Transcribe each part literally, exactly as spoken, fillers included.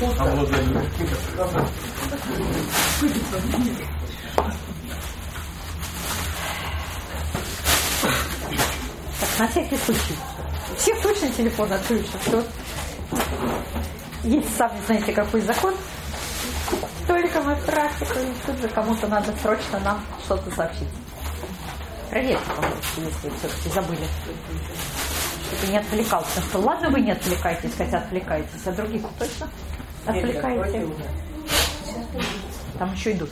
Обладание. Так, на всякий случай. Все точно телефон отключат. Что есть, сами знаете, какой закон. Только мы практику, и тут же кому-то надо срочно нам что-то сообщить. Проверьте, пожалуйста, если все-таки забыли. Чтобы не отвлекался. Что, ладно, вы не отвлекаетесь, хотя отвлекаетесь, а других точно отвлекаете. Там еще идут.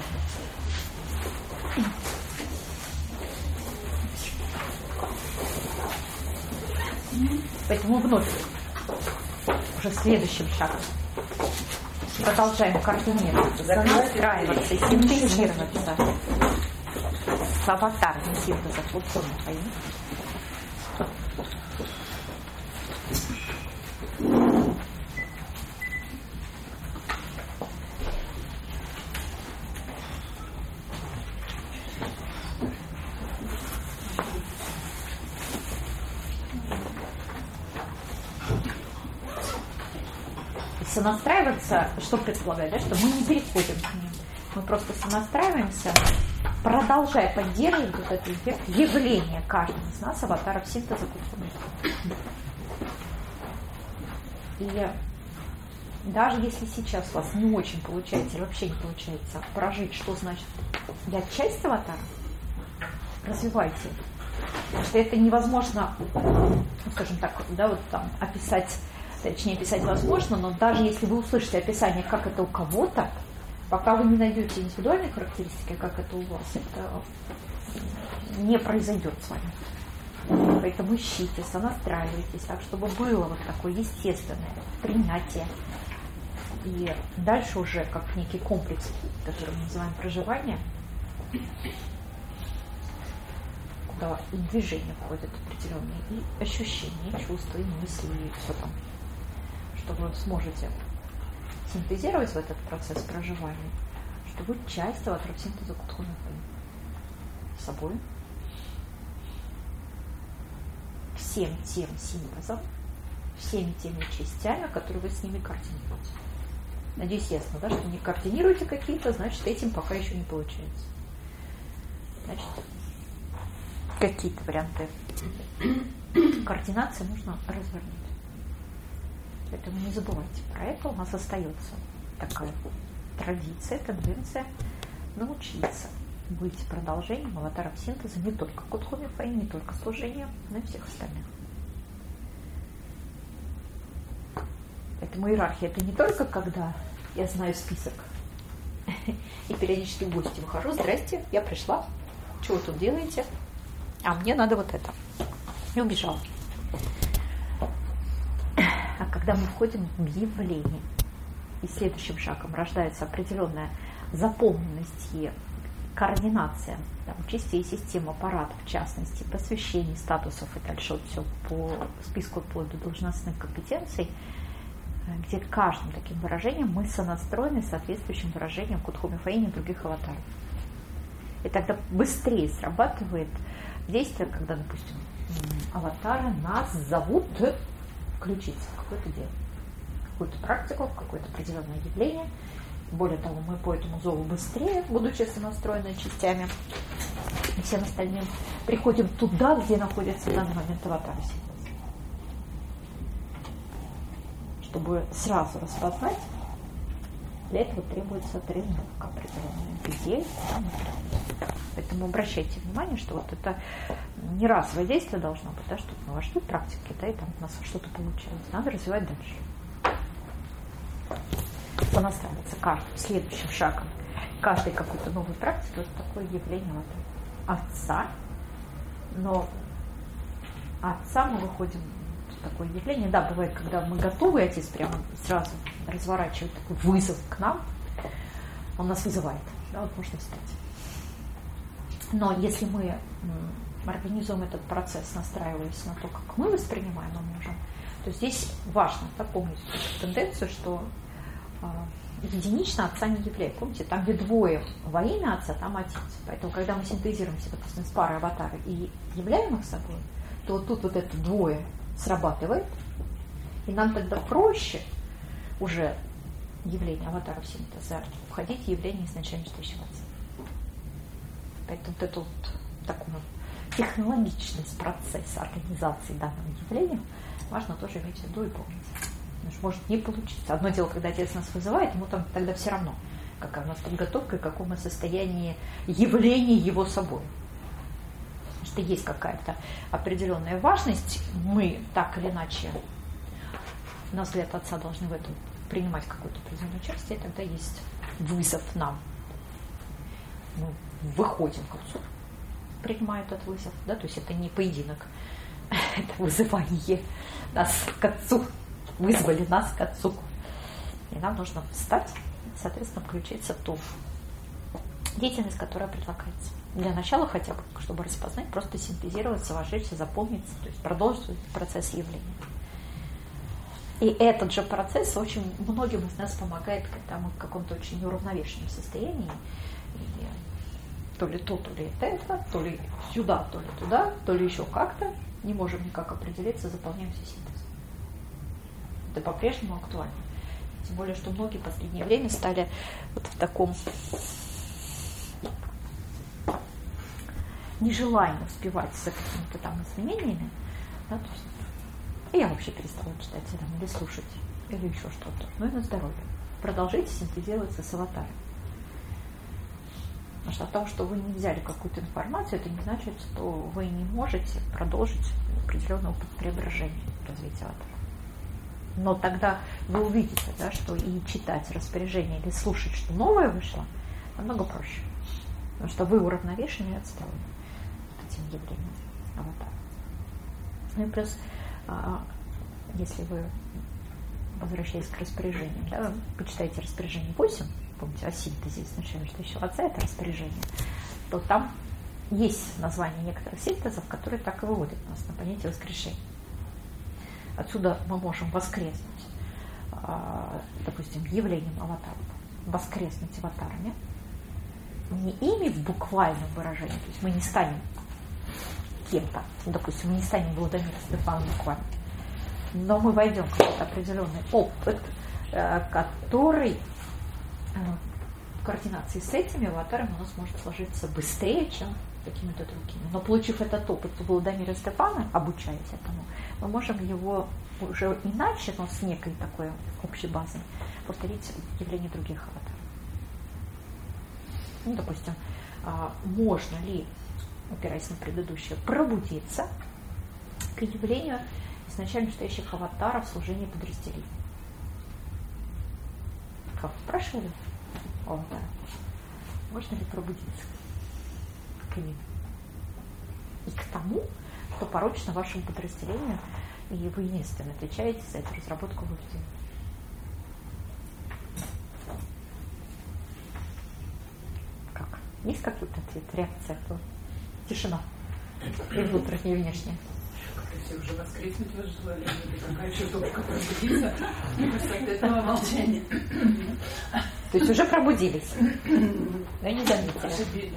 Поэтому вновь уже следующим шагом продолжаем координироваться, настраиваться, синтезироваться с аватаром синтеза функционной. Сонастраиваться, что предполагает, да, что мы не переходим к ним. Мы просто сонастраиваемся, продолжая поддерживать вот это явление каждого из нас, аватаров синтеза культуры. И даже если сейчас у вас не очень получается или вообще не получается прожить, что значит я часть аватара, развивайте. Потому что это невозможно, ну, скажем так, да, вот там описать. Точнее, писать возможно, но даже если вы услышите описание, как это у кого-то, пока вы не найдете индивидуальные характеристики, как это у вас, это не произойдет с вами. Поэтому ищите, сонастраивайтесь так, чтобы было вот такое естественное принятие. И дальше уже как некий комплекс, который мы называем проживание, куда и движение входят определенные, и ощущения, и чувства, и мысли, и все там, что вы сможете синтезировать в этот процесс проживания, что вы часть аватаров синтеза Кутхуми с собой, всем тем синтезом, всеми теми частями, которые вы с ними координируете. Надеюсь, ясно, да, что не координируете какие-то, значит, этим пока еще не получается. Значит, какие-то варианты координации нужно развернуть. Поэтому не забывайте про это. У нас остается такая традиция, тенденция научиться быть продолжением аватаров синтеза не только Кутхуми Фэй, не только служением, но и всех остальных. Поэтому иерархия — это не только когда я знаю список и периодически в гости выхожу: здрасте, я пришла, что вы тут делаете? А мне надо вот это. И убежала. А когда мы входим в явление, и следующим шагом рождается определенная заполненность и координация там, частей системы, аппарата, в частности, посвящений, статусов и дальше вот все по списку вплоть до должностных компетенций, где каждым таким выражением мы сонастроены соответствующим выражением Кутхуми Фэй и других аватаров. И тогда быстрее срабатывает действие, когда, допустим, аватары нас зовут включиться в какое-то дело, в какую-то практику, в какое-то определенное явление. Более того, мы по этому зову быстрее, будучи сонастроенными частями, и всем остальным приходим туда, где находится в данный момент аватар. Чтобы сразу распознать, для этого требуется тренировка определенная, где. Поэтому обращайте внимание, что вот это не разовое действие должно быть, да, что ну, а что практики, да, и там у нас что-то получилось. Надо развивать дальше. Понастраиваться каждым следующим шагом, каждой какой-то новой практики, вот такое явление вот отца. Но отца мы выходим в такое явление. Да, бывает, когда мы готовы, отец прямо сразу разворачивает такой вызов к нам, он нас вызывает, да, вот можно встать. Но если мы организуем этот процесс, настраиваясь на то, как мы воспринимаем его можем, то здесь важно запомнить тенденцию, что э, единично отца не является. Помните, там, где двое во имя отца, там отец. Поэтому, когда мы синтезируемся, допустим, с парой аватара и являем их собой, то вот тут вот это двое срабатывает, и нам тогда проще уже явления аватаров синтеза, входить в явление изначально стоящего отца. Поэтому вот это вот такой технологичность процесса организации данного явления важно тоже иметь в виду и помнить. Потому что может не получиться. Одно дело, когда отец нас вызывает, ему там тогда все равно, какая у нас подготовка и в каком мы состоянии явления его собой. Потому что есть какая-то определенная важность, мы так или иначе, на взгляд отца, должны в этом принимать какое-то определенное участие, и тогда есть вызов нам. Мы выходим к отцу, принимая этот вызов, да, то есть это не поединок, это вызывание нас к отцу, вызвали нас к отцу. И нам нужно встать, соответственно, включиться в ту деятельность, которая предлагается. Для начала хотя бы, чтобы распознать, просто синтезироваться, вошедшись, запомниться, то есть продолжить процесс явления. И этот же процесс очень многим из нас помогает, когда мы в каком-то очень неуравновешенном состоянии. И то ли то, то ли это, то ли сюда, то ли туда, то ли еще как-то. Не можем никак определиться, заполняемся синтезом. Это по-прежнему актуально. Тем более, что многие в последнее время стали вот в таком нежелании успевать за какими-то там изменениями. Да, то есть я вообще перестала читать там, или слушать, или еще что-то. Ну и на здоровье. Продолжите синтезироваться с аватаром. Потому что от того, что вы не взяли какую-то информацию, это не значит, что вы не можете продолжить определенный опыт преображения, развития аватара. Но тогда вы увидите, да, что и читать распоряжение или слушать, что новое вышло, намного проще. Потому что вы уравновешены и отстроены этим явлением аватара. Ну и плюс, если вы, возвращаясь к распоряжениям, да, почитаете распоряжение восемь, помните, о синтезе изначально, что еще отца это распоряжение, то там есть название некоторых синтезов, которые так и выводят нас на понятие воскрешения. Отсюда мы можем воскреснуть, допустим, явлением аватаров, воскреснуть аватарами, не ими в буквальном выражении, то есть мы не станем кем-то, допустим, мы не станем Владимиром Стефаном буквально, но мы войдем в какой-то определенный опыт, который в координации с этими аватарами у нас может сложиться быстрее, чем какими-то другими. Но получив этот опыт у Владимира Стефана, обучаясь этому, мы можем его уже иначе, но с некой такой общей базой, повторить явление других аватаров. Ну, допустим, можно ли, опираясь на предыдущее, пробудиться к явлению изначально стоящих аватаров в служении подразделений. Как спрашивали у аватара, можно ли пробудиться к ним и к тому, что порочно вашему подразделению, и вы единственно отвечаете за эту разработку в их деле. Как? Есть какой-то ответ, реакция? То тишина. И внутренняя, и внешняя. Если уже воскреснуть возжелали, какая чертовка пробудиться, после этого молчания. То есть уже пробудились. Но не заметили.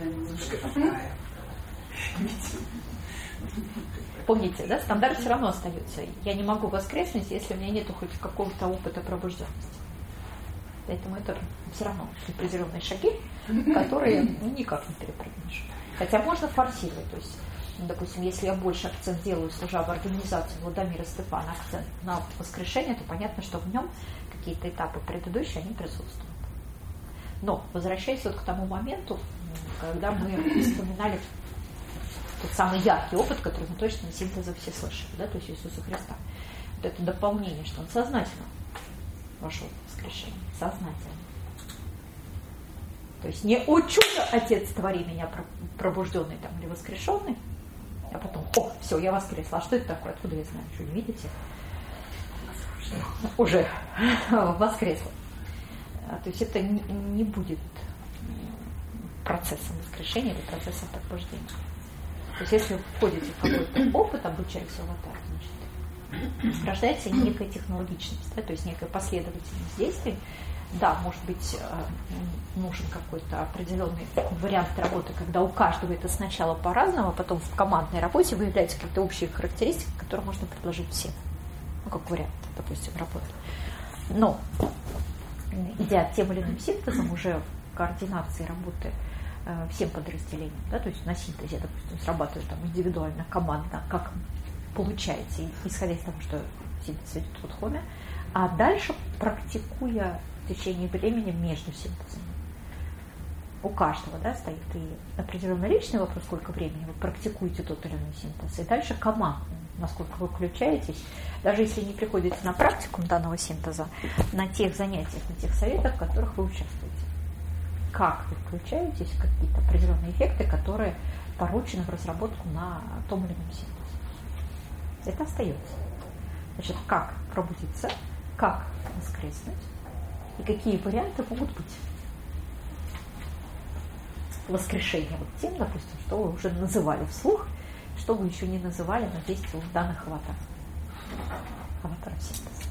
Помните, да, стандарт все равно остается. Я не могу воскреснуть, если у меня нет хоть какого-то опыта пробужденности. Поэтому это все равно определенные шаги, которые ну, никак не перепрыгнешь. Хотя можно форсировать. То есть, допустим, если я больше акцент делаю, служа в организации Владимира Стефана, акцент на воскрешение, то понятно, что в нем какие-то этапы предыдущие, они присутствуют. Но, возвращаясь вот к тому моменту, когда мы вспоминали тот самый яркий опыт, который мы точно на синтезе все слышали, да, то есть Иисуса Христа. Вот это дополнение, что он сознательно вошел в воскрешение, сознательно. То есть не «О чудо, Отец, твори меня, пробужденный там, или воскрешенный», а потом «О, все, я воскресла». А что это такое? Откуда я знаю? Что, не видите? Уже воскресла. То есть это не будет процессом воскрешения или процессом пробуждения. То есть если вы входите в какой-то опыт, обучаясь аватару, значит, рождается некая технологичность, да, то есть некая последовательность действий. Да, может быть, нужен какой-то определенный вариант работы, когда у каждого это сначала по-разному, а потом в командной работе выявляются какие-то общие характеристики, которые можно предложить всем. Ну, как вариант, допустим, работы. Но идя тем или иным синтезом, уже в координации работы э, всем подразделениям, да, то есть на синтезе, допустим, срабатывает там индивидуально, командно, как получается, исходя из того, что синтез идет в хоме, а дальше практикуя в течение времени между синтезами. У каждого, да, стоит и определенный личный вопрос, сколько времени вы практикуете тот или иной синтез, и дальше командный, насколько вы включаетесь, даже если не приходите на практику данного синтеза, на тех занятиях, на тех советах, в которых вы участвуете. Как вы включаетесь в какие-то определенные эффекты, которые поручены в разработку на том или ином синтезе. Это остается. Значит, как пробудиться, как воскреснуть и какие варианты могут быть воскрешения вот тем, допустим, что вы уже называли вслух, что вы еще не называли на действие данных аватаров. Аватаров синтеза.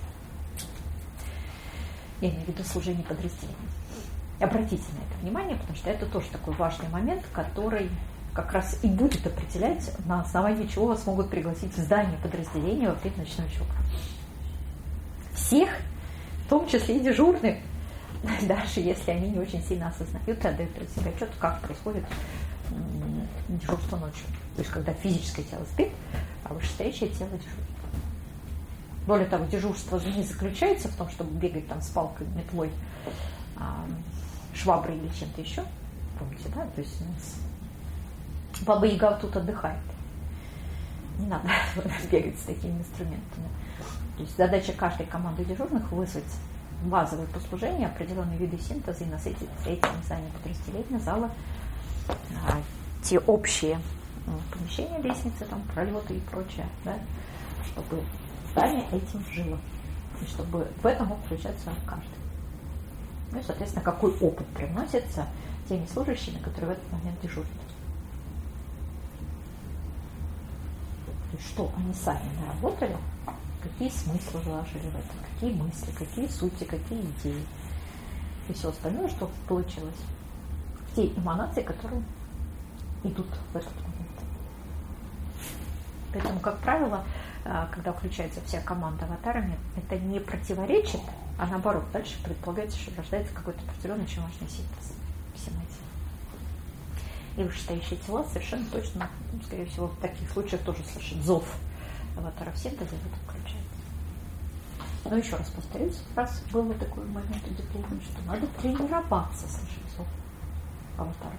Я имею в виду служение подразделений. Обратите на это внимание, потому что это тоже такой важный момент, который как раз и будет определять, на основании чего вас могут пригласить в здание подразделения во время ночной чокры. Всех, в том числе и дежурных, даже если они не очень сильно осознают и отдают от себя отчет, как происходит дежурство ночью. То есть, когда физическое тело спит, а вышестоящее тело дежурит. Более того, дежурство не заключается в том, чтобы бегать там с палкой, метлой, шваброй или чем-то еще. Помните, да? То есть Баба Яга тут отдыхает. Не надо бегать с такими инструментами. То есть задача каждой команды дежурных вызвать базовые послужения, определенные виды синтеза и насытить этим здание подразделения, зала, а, те общие ну, помещения, лестницы, там, пролеты и прочее, да, чтобы здание этим жило. И чтобы в этом мог включаться каждый. Ну и, соответственно, какой опыт привносится теми служащими, которые в этот момент дежурят. То есть, что они сами наработали, какие смыслы вложили в это, какие мысли, какие сути, какие идеи. И все остальное, что получилось. Те эманации, которые идут в этот момент. Поэтому, как правило, когда включается вся команда аватарами, это не противоречит, а наоборот, дальше предполагается, что рождается какой-то определенный очень важный синтез всем этим. И вышестоящие тела совершенно точно, скорее всего, в таких случаях тоже слышат зов аватаров синтеза, и в этом включается. Но еще раз повторюсь, раз был такой момент удивления, что надо тренироваться слышать зов аватара.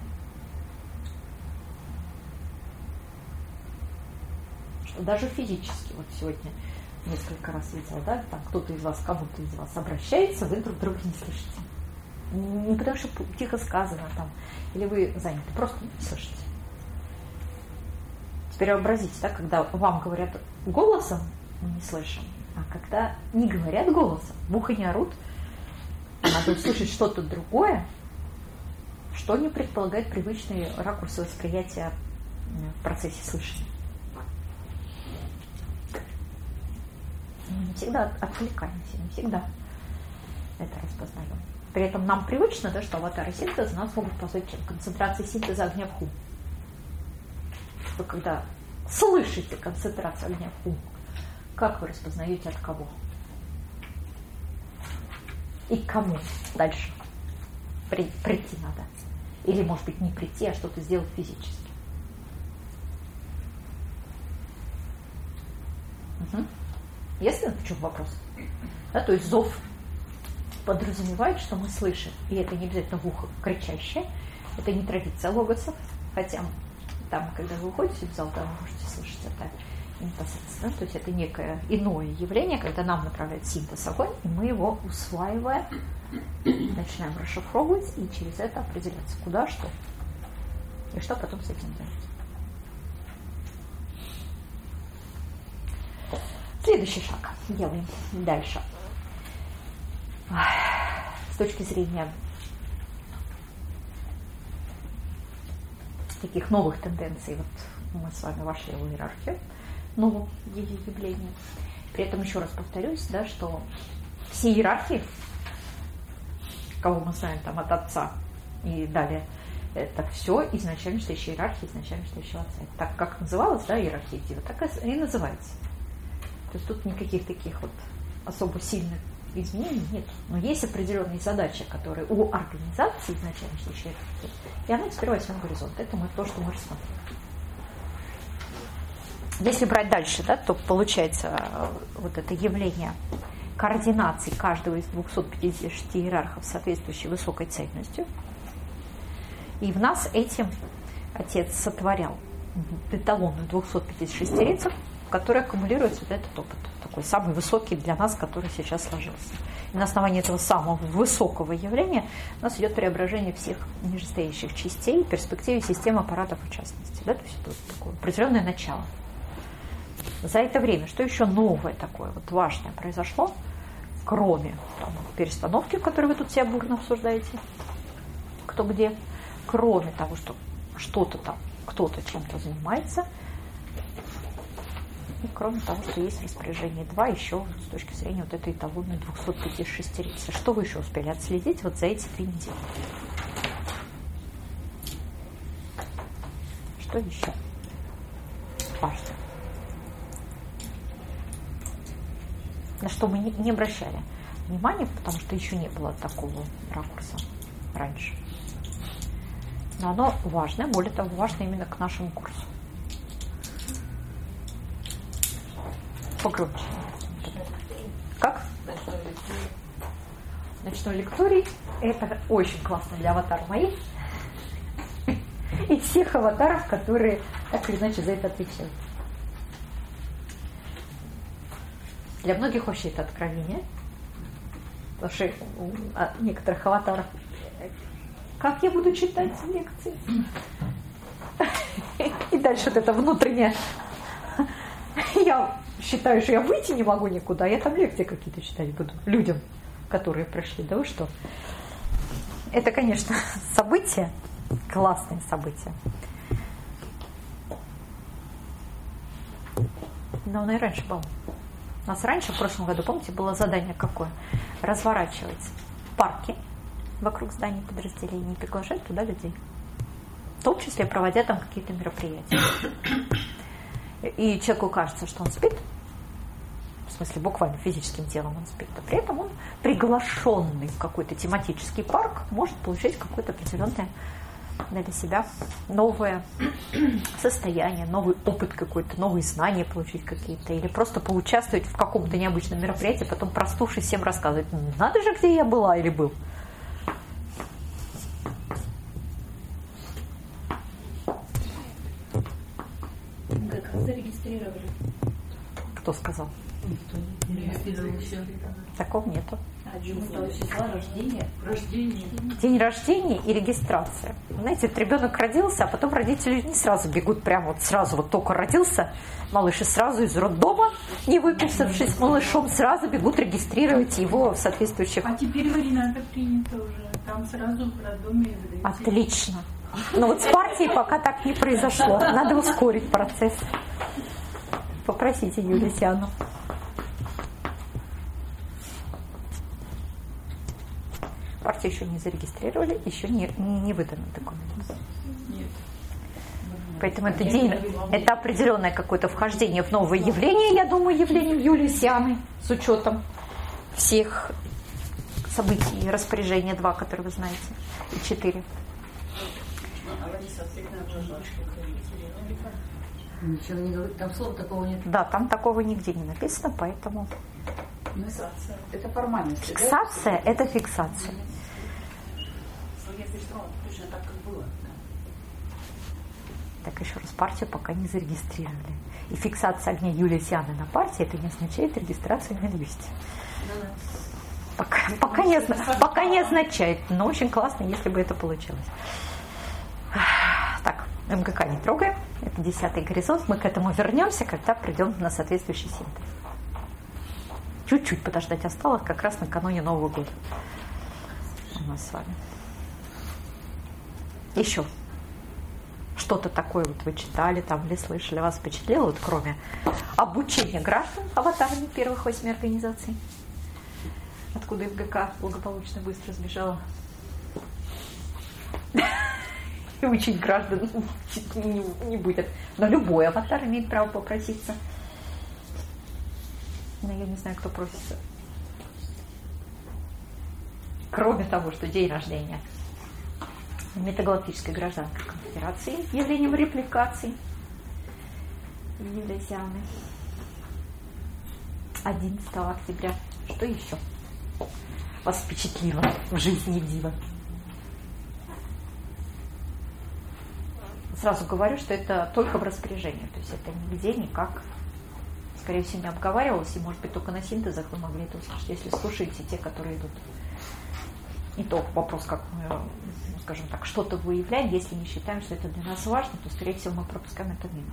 Что даже физически, вот сегодня несколько раз видела, да, там кто-то из вас, кому-то из вас обращается, вы друг друга не слышите. Не потому что тихо сказано там, или вы заняты, просто не слышите. Теперь вообразите, да, когда вам говорят голосом, мы не слышим, а когда не говорят голосом, в ухо не орут, надо услышать что-то другое, что не предполагает привычные ракурсы восприятия в процессе слышания. Мы не всегда отвлекаемся, не всегда это распознаем. При этом нам привычно, да, что аватары синтеза нас могут позвать концентрации синтеза огня в хум. Вы когда слышите концентрацию огня в хум, как вы распознаете от кого? И к кому дальше При, прийти надо? Или, может быть, не прийти, а что-то сделать физически? Угу. Ясно, в чем вопрос? Да, то есть зов подразумевает, что мы слышим, и это не обязательно в ухо кричащее, это не традиция логосов, хотя там, когда вы уходите в зал, да, вы можете слышать это непосредственно, то есть это некое иное явление, когда нам направляет синтез огонь, и мы его усваивая, начинаем расшифровывать, и через это определяться, куда, что, и что потом с этим делать. Следующий шаг делаем дальше. С точки зрения таких новых тенденций, вот мы с вами вошли в иерархию нового явления. При этом еще раз повторюсь, да, что все иерархии, кого мы знаем там от отца и далее, это все изначально стоящая иерархия, изначально стоящего отца. Так как называлась, да, иерархия Дива, так и называется. То есть тут никаких таких вот особо сильных изменений нет. Но есть определенные задачи, которые у организации изначально встречают. И она теперь возьмет горизонт. Это мы, то, что мы рассмотрим. Если брать дальше, да, то получается вот это явление координации каждого из двухсот пятидесяти шести иерархов, соответствующей высокой цельностью. И в нас этим Отец сотворял эталонную двухсот пятидесятишестерицу, в которой аккумулируется вот этот опыт, такой самый высокий для нас, который сейчас сложился. И на основании этого самого высокого явления у нас идет преображение всех нижестоящих частей в перспективе системы аппаратов в частности. Да? То есть это вот такое определенное начало. За это время, что еще новое такое, вот важное произошло, кроме там, перестановки, которую вы тут все бурно обсуждаете, кто где, кроме того, что что-то там, кто-то чем-то занимается, и кроме того, что есть распоряжение два, еще с точки зрения вот этой эталонной двухсот пятидесятишестерицы. Что вы еще успели отследить вот за эти три недели? Что еще важно? На что мы не обращали внимания, потому что еще не было такого ракурса раньше. Но оно важное, более того, важно именно к нашему курсу. Погромче. Как? Ночной лекторий. Это очень классно для аватаров моих и всех аватаров, которые так или иначе за это отвечают. Для многих вообще это откровение. Потому что у некоторых аватаров как я буду читать лекции? И дальше вот это внутреннее. Я считаю, что я выйти не могу никуда. Я там лекции какие-то читать буду людям, которые пришли. Да вы что? Это, конечно, событие. Классное событие. Но оно и раньше было. У нас раньше, в прошлом году, помните, было задание какое? Разворачивать парки вокруг зданий подразделений и приглашать туда людей. В том числе проводя там какие-то мероприятия. И человеку кажется, что он спит, в смысле буквально физическим телом он спит, а при этом он, приглашенный в какой-то тематический парк, может получить какое-то определенное для себя новое состояние, новый опыт какой-то, новые знания получить какие-то, или просто поучаствовать в каком-то необычном мероприятии, потом проснувшись всем рассказывать, надо же, где я была или был. Как зарегистрировали? Кто сказал? Никто не регистрировал все. Такого нету. одиннадцатого числа рождения. Рождение. День рождения и регистрация. Знаете, вот ребенок родился, а потом родители не сразу бегут, прямо вот сразу, вот только родился малыш, и сразу из роддома, не выписавшись малышом, сразу бегут регистрировать его в соответствующих... А теперь в Оренато принято уже. Там сразу в роддоме выдают. Отлично. Но вот с партией пока так не произошло. Надо ускорить процесс. Попросите Юлию Сиану. Партию еще не зарегистрировали, еще не, не выдан документ. Нет. Поэтому это день, это определенное какое-то вхождение в новое явление, я думаю, явлением Юлии Сианы, с учетом всех событий и распоряжения два, которые вы знаете, и четыре. Ничего не говорит, там слова такого нет. Да, там такого нигде не написано, поэтому... Фиксация. Это формальность. Фиксация – это фиксация. Точно так, как было. Так, еще раз, партию пока не зарегистрировали. И фиксация огня Юлии Сианы на партии – это не означает регистрацию на месте. Пока, пока, не, пока не означает, но очень классно, если бы это получилось. Так, МГК не трогаем, это десятый горизонт, мы к этому вернемся, когда придем на соответствующий синтез. Чуть-чуть подождать осталось, как раз накануне Нового года у нас с вами. Еще что-то такое вот вы читали там или слышали, вас впечатлило, вот кроме обучения граждан аватарами первых восьми организаций, откуда МГК благополучно быстро сбежала. И учить граждан не будет. Но любой аватар имеет право попроситься. Но я не знаю, кто просится. кроме того, что день рождения Метагалактической гражданской конфедерации явлением репликаций Евразианы. одиннадцатого октября. Что еще вас впечатлило в жизни Дива? Сразу говорю, что это только в распоряжении, то есть это нигде никак, скорее всего, не обговаривалось, и, может быть, только на синтезах вы могли это услышать, если слушаете те, которые идут. И то вопрос, как мы, скажем так, что-то выявляем, если не считаем, что это для нас важно, то, скорее всего, мы пропускаем это мимо.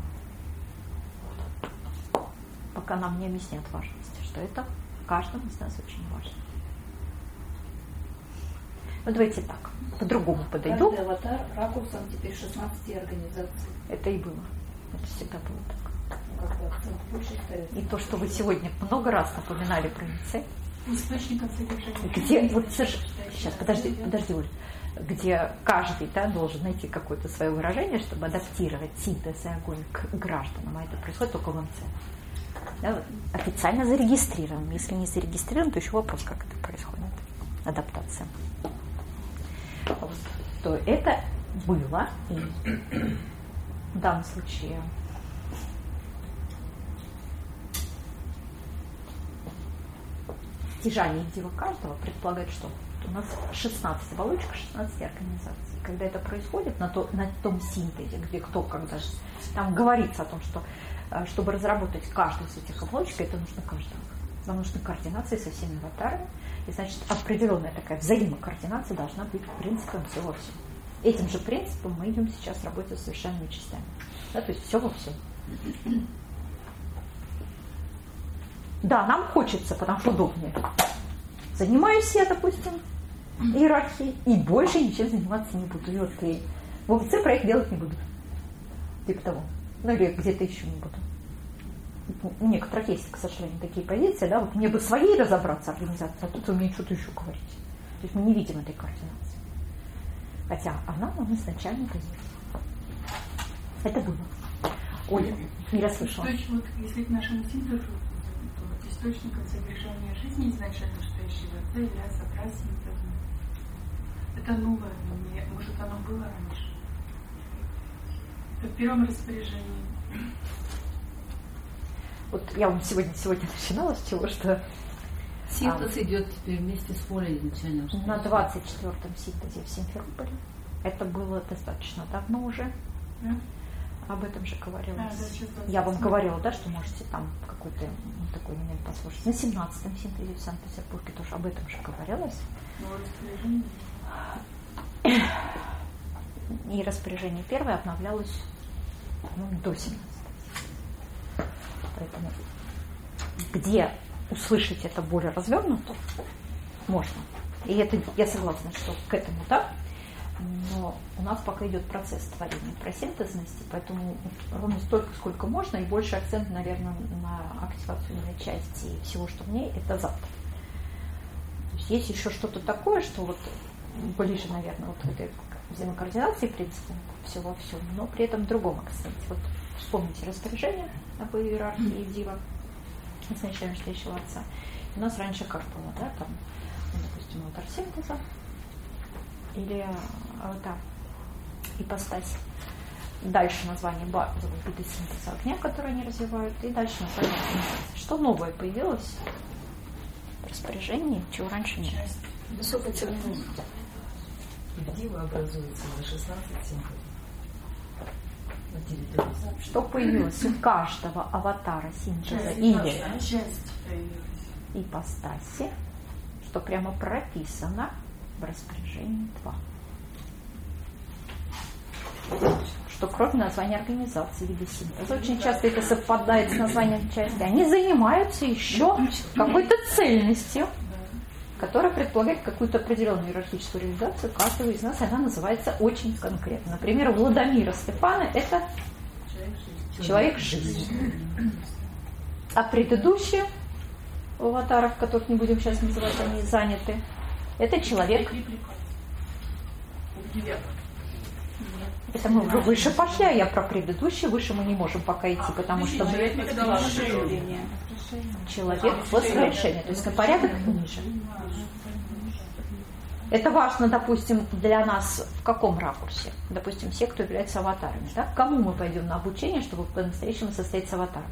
Пока нам не объяснят важности, что это каждому из нас очень важно. Ну, давайте так, по-другому подойду. Каждый аватар ракурсом теперь шестнадцати организаций. Это и было. Это всегда было так. Ну, и то, что вы сегодня много раз напоминали про НИЦЕ. Источником содержания. Где, вот, сейчас, подожди, подожди, Оль. Где каждый, да, должен найти какое-то свое выражение, чтобы адаптировать синтез и огонь к гражданам. А это происходит только в МЦ. Да, официально зарегистрирован. Если не зарегистрирован, то еще вопрос, как это происходит. Адаптация. Вот. То это было, и в данном случае стяжание дива каждого предполагает, что у нас шестнадцать оболочек, шестнадцать организаций. Когда это происходит на, то, на том синтезе, где кто когда там говорится о том, что чтобы разработать каждую из этих оболочек, это нужно каждому. Нам нужны координации со всеми аватарами. И значит, определенная такая взаимокоординация должна быть принципом все во всем. Этим же принципом мы идем сейчас работать с совершенными частями. Да, то есть все во всем. Да, нам хочется, потому что удобнее. Занимаюсь я, допустим, иерархией, и больше ничем заниматься не буду. И вот и в ОВЦ проект делать не буду. Типа того. Ну или где-то еще не буду. У некоторых есть, к сожалению, такие позиции, да, вот мне бы своей разобраться организации, а тут вы мне что-то еще говорите. То есть мы не видим этой координации. Хотя она нам изначально есть. Это было. Оля, не расслышала. Вот, если к нашему синтезу, то вот источником содержания жизни изначально стоящего это является праздник. Это новое, может оно было раньше. Это в первом распоряжении. Вот я вам сегодня, сегодня начинала с чего, что синтез а, идет теперь вместе с волей изначально. На двадцать четвёртом синтезе в Симферополе. Это было достаточно давно уже. Да? Об этом же говорилось. А, да, я вам говорила, да, что можете там какой-то ну, такой момент послушать. На семнадцатом синтезе в Санкт-Петербурге тоже об этом же говорилось. И распоряжение первое обновлялось ну, до семнадцатого. Поэтому где услышать это более развернуто, можно. И это я согласна, что к этому да. Но у нас пока идет процесс творения про синтезности, поэтому ровно столько, сколько можно, и больше акцент, наверное, на активационной части и всего, что в ней, это завтра. То есть есть еще что-то такое, что вот ближе, наверное, вот к этой взаимокоординации принципу все во всем, но при этом в другом акценте. Вот вспомните распоряжение об иерархии Дива изначально стоящего отца. У нас раньше как было, да, там, ну, допустим, аватар синтеза или аватар ипостась. Дальше название базового вида синтеза огня, которые они развивают, и дальше название синтеза. Что новое появилось в распоряжении, чего раньше нет? Высокая терминология. Дива образуется за шестнадцать синтезов. Что появилось у каждого аватара синтеза или ипостаси, что прямо прописано в распоряжении два. Что кроме названия организации вида синтеза, очень часто это совпадает с названием части, они занимаются еще какой-то цельностью, которая предполагает какую-то определенную иерархическую реализацию каждого из нас, она называется очень конкретно. Например, у Владимира Степана это человек жизни. А предыдущие у аватаров, которых не будем сейчас называть, они заняты, это человек. Это мы выше пошли, а я про предыдущий, выше мы не можем пока идти, потому что мы... Человек воскрешения, то есть на порядок ниже. Это важно, допустим, для нас в каком ракурсе? Допустим, все, кто является аватарами. Да? Кому мы пойдем на обучение, чтобы по-настоящему состояться аватаром?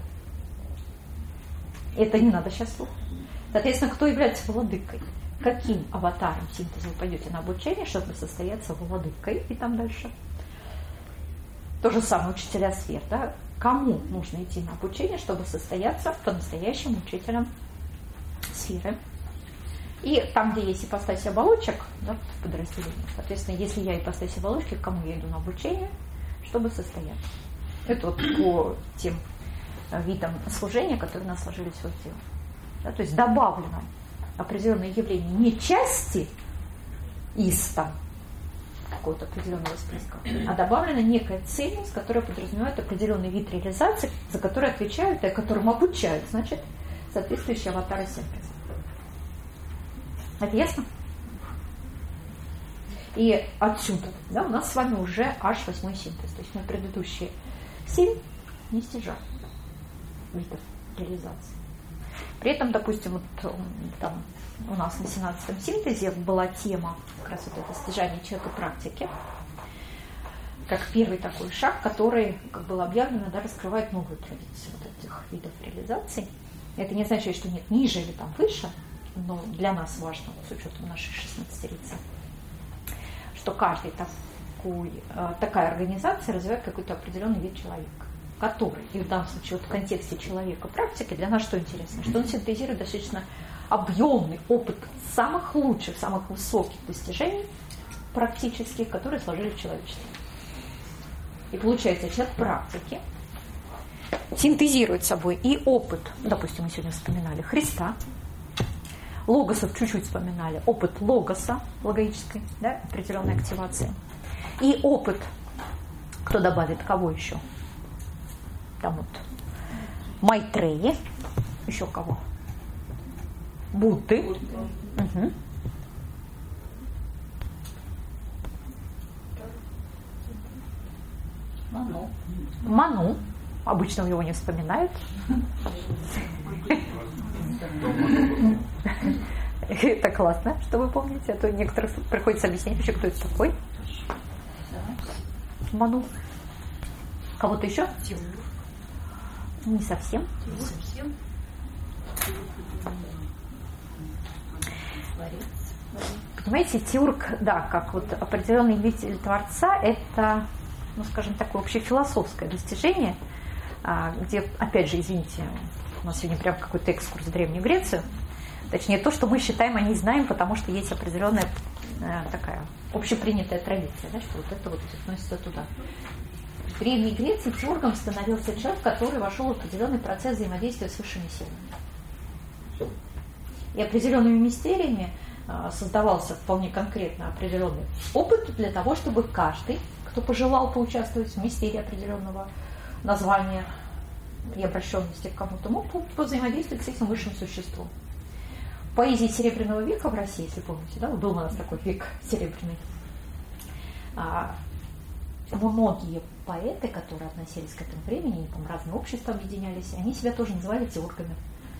Это не надо сейчас слушать. Соответственно, кто является владыкой? Каким аватаром синтеза вы пойдете на обучение, чтобы состояться владыкой и там дальше? То же самое учителя сфер. Да? Кому нужно идти на обучение, чтобы состояться по-настоящему учителем сферы? И там, где есть ипостась оболочек, да, в подразделении, соответственно, если я ипостась оболочки, к кому я иду на обучение, чтобы состояться. Это вот по тем видам служения, которые у нас сложились в теле. Да, то есть добавлено определенное явление не части из там какого-то определенного списка, а добавлена некая ценность, которая подразумевает определенный вид реализации, за который отвечают и которым обучают, значит, соответствующие аватары синтеза. Это ясно? И отсюда, да, у нас с вами уже аж восьмой синтез. То есть мы предыдущие семь не стяжали видов реализации. При этом, допустим, вот там у нас на семнадцатом синтезе была тема как раз вот это стяжание человека практики, как первый такой шаг, который, как было объявлено, да, раскрывает новую традицию вот этих видов реализации. Это не означает, что нет ниже или там выше, но для нас важно, с учетом нашей шестнадцатерицы, что каждый такой, такая организация развивает какой-то определенный вид человека, который, и в данном случае вот в контексте человека практики, для нас что интересно, что он синтезирует достаточно объемный опыт самых лучших, самых высоких достижений практических, которые сложили в человечестве. И получается, человек практики синтезирует собой и опыт, допустим, мы сегодня вспоминали Христа, логосов чуть-чуть вспоминали, опыт логоса, логической, да, определенной активации, и опыт, кто добавит, кого еще? Там вот Майтреи, еще кого? Будды. Угу. Ману. Ману. Обычно его не вспоминают. Это классно, что вы помните. А то некоторых приходится объяснять вообще, кто это такой. Ману. Кого-то еще? Не совсем. Не совсем. Понимаете, Тиург, да, как вот определенный видитель Творца, это, ну, скажем, такое общефилософское достижение, где, опять же, извините, у нас сегодня прям какой-то экскурс в Древнюю Грецию, точнее, то, что мы считаем, а не знаем, потому что есть определенная такая общепринятая традиция, да, что вот это вот относится туда. В Древней Греции Тиургом становился человек, который вошел в определенный процесс взаимодействия с высшими силами. И определенными мистериями создавался вполне конкретно определенный опыт для того, чтобы каждый, кто пожелал поучаствовать в мистерии определенного названия и обращенности к кому-то, мог взаимодействовать с этим высшим существом. В поэзии Серебряного века в России, если помните, да, был у нас такой век серебряный, многие поэты, которые относились к этому времени, они там разные общества объединялись, они себя тоже называли теургами.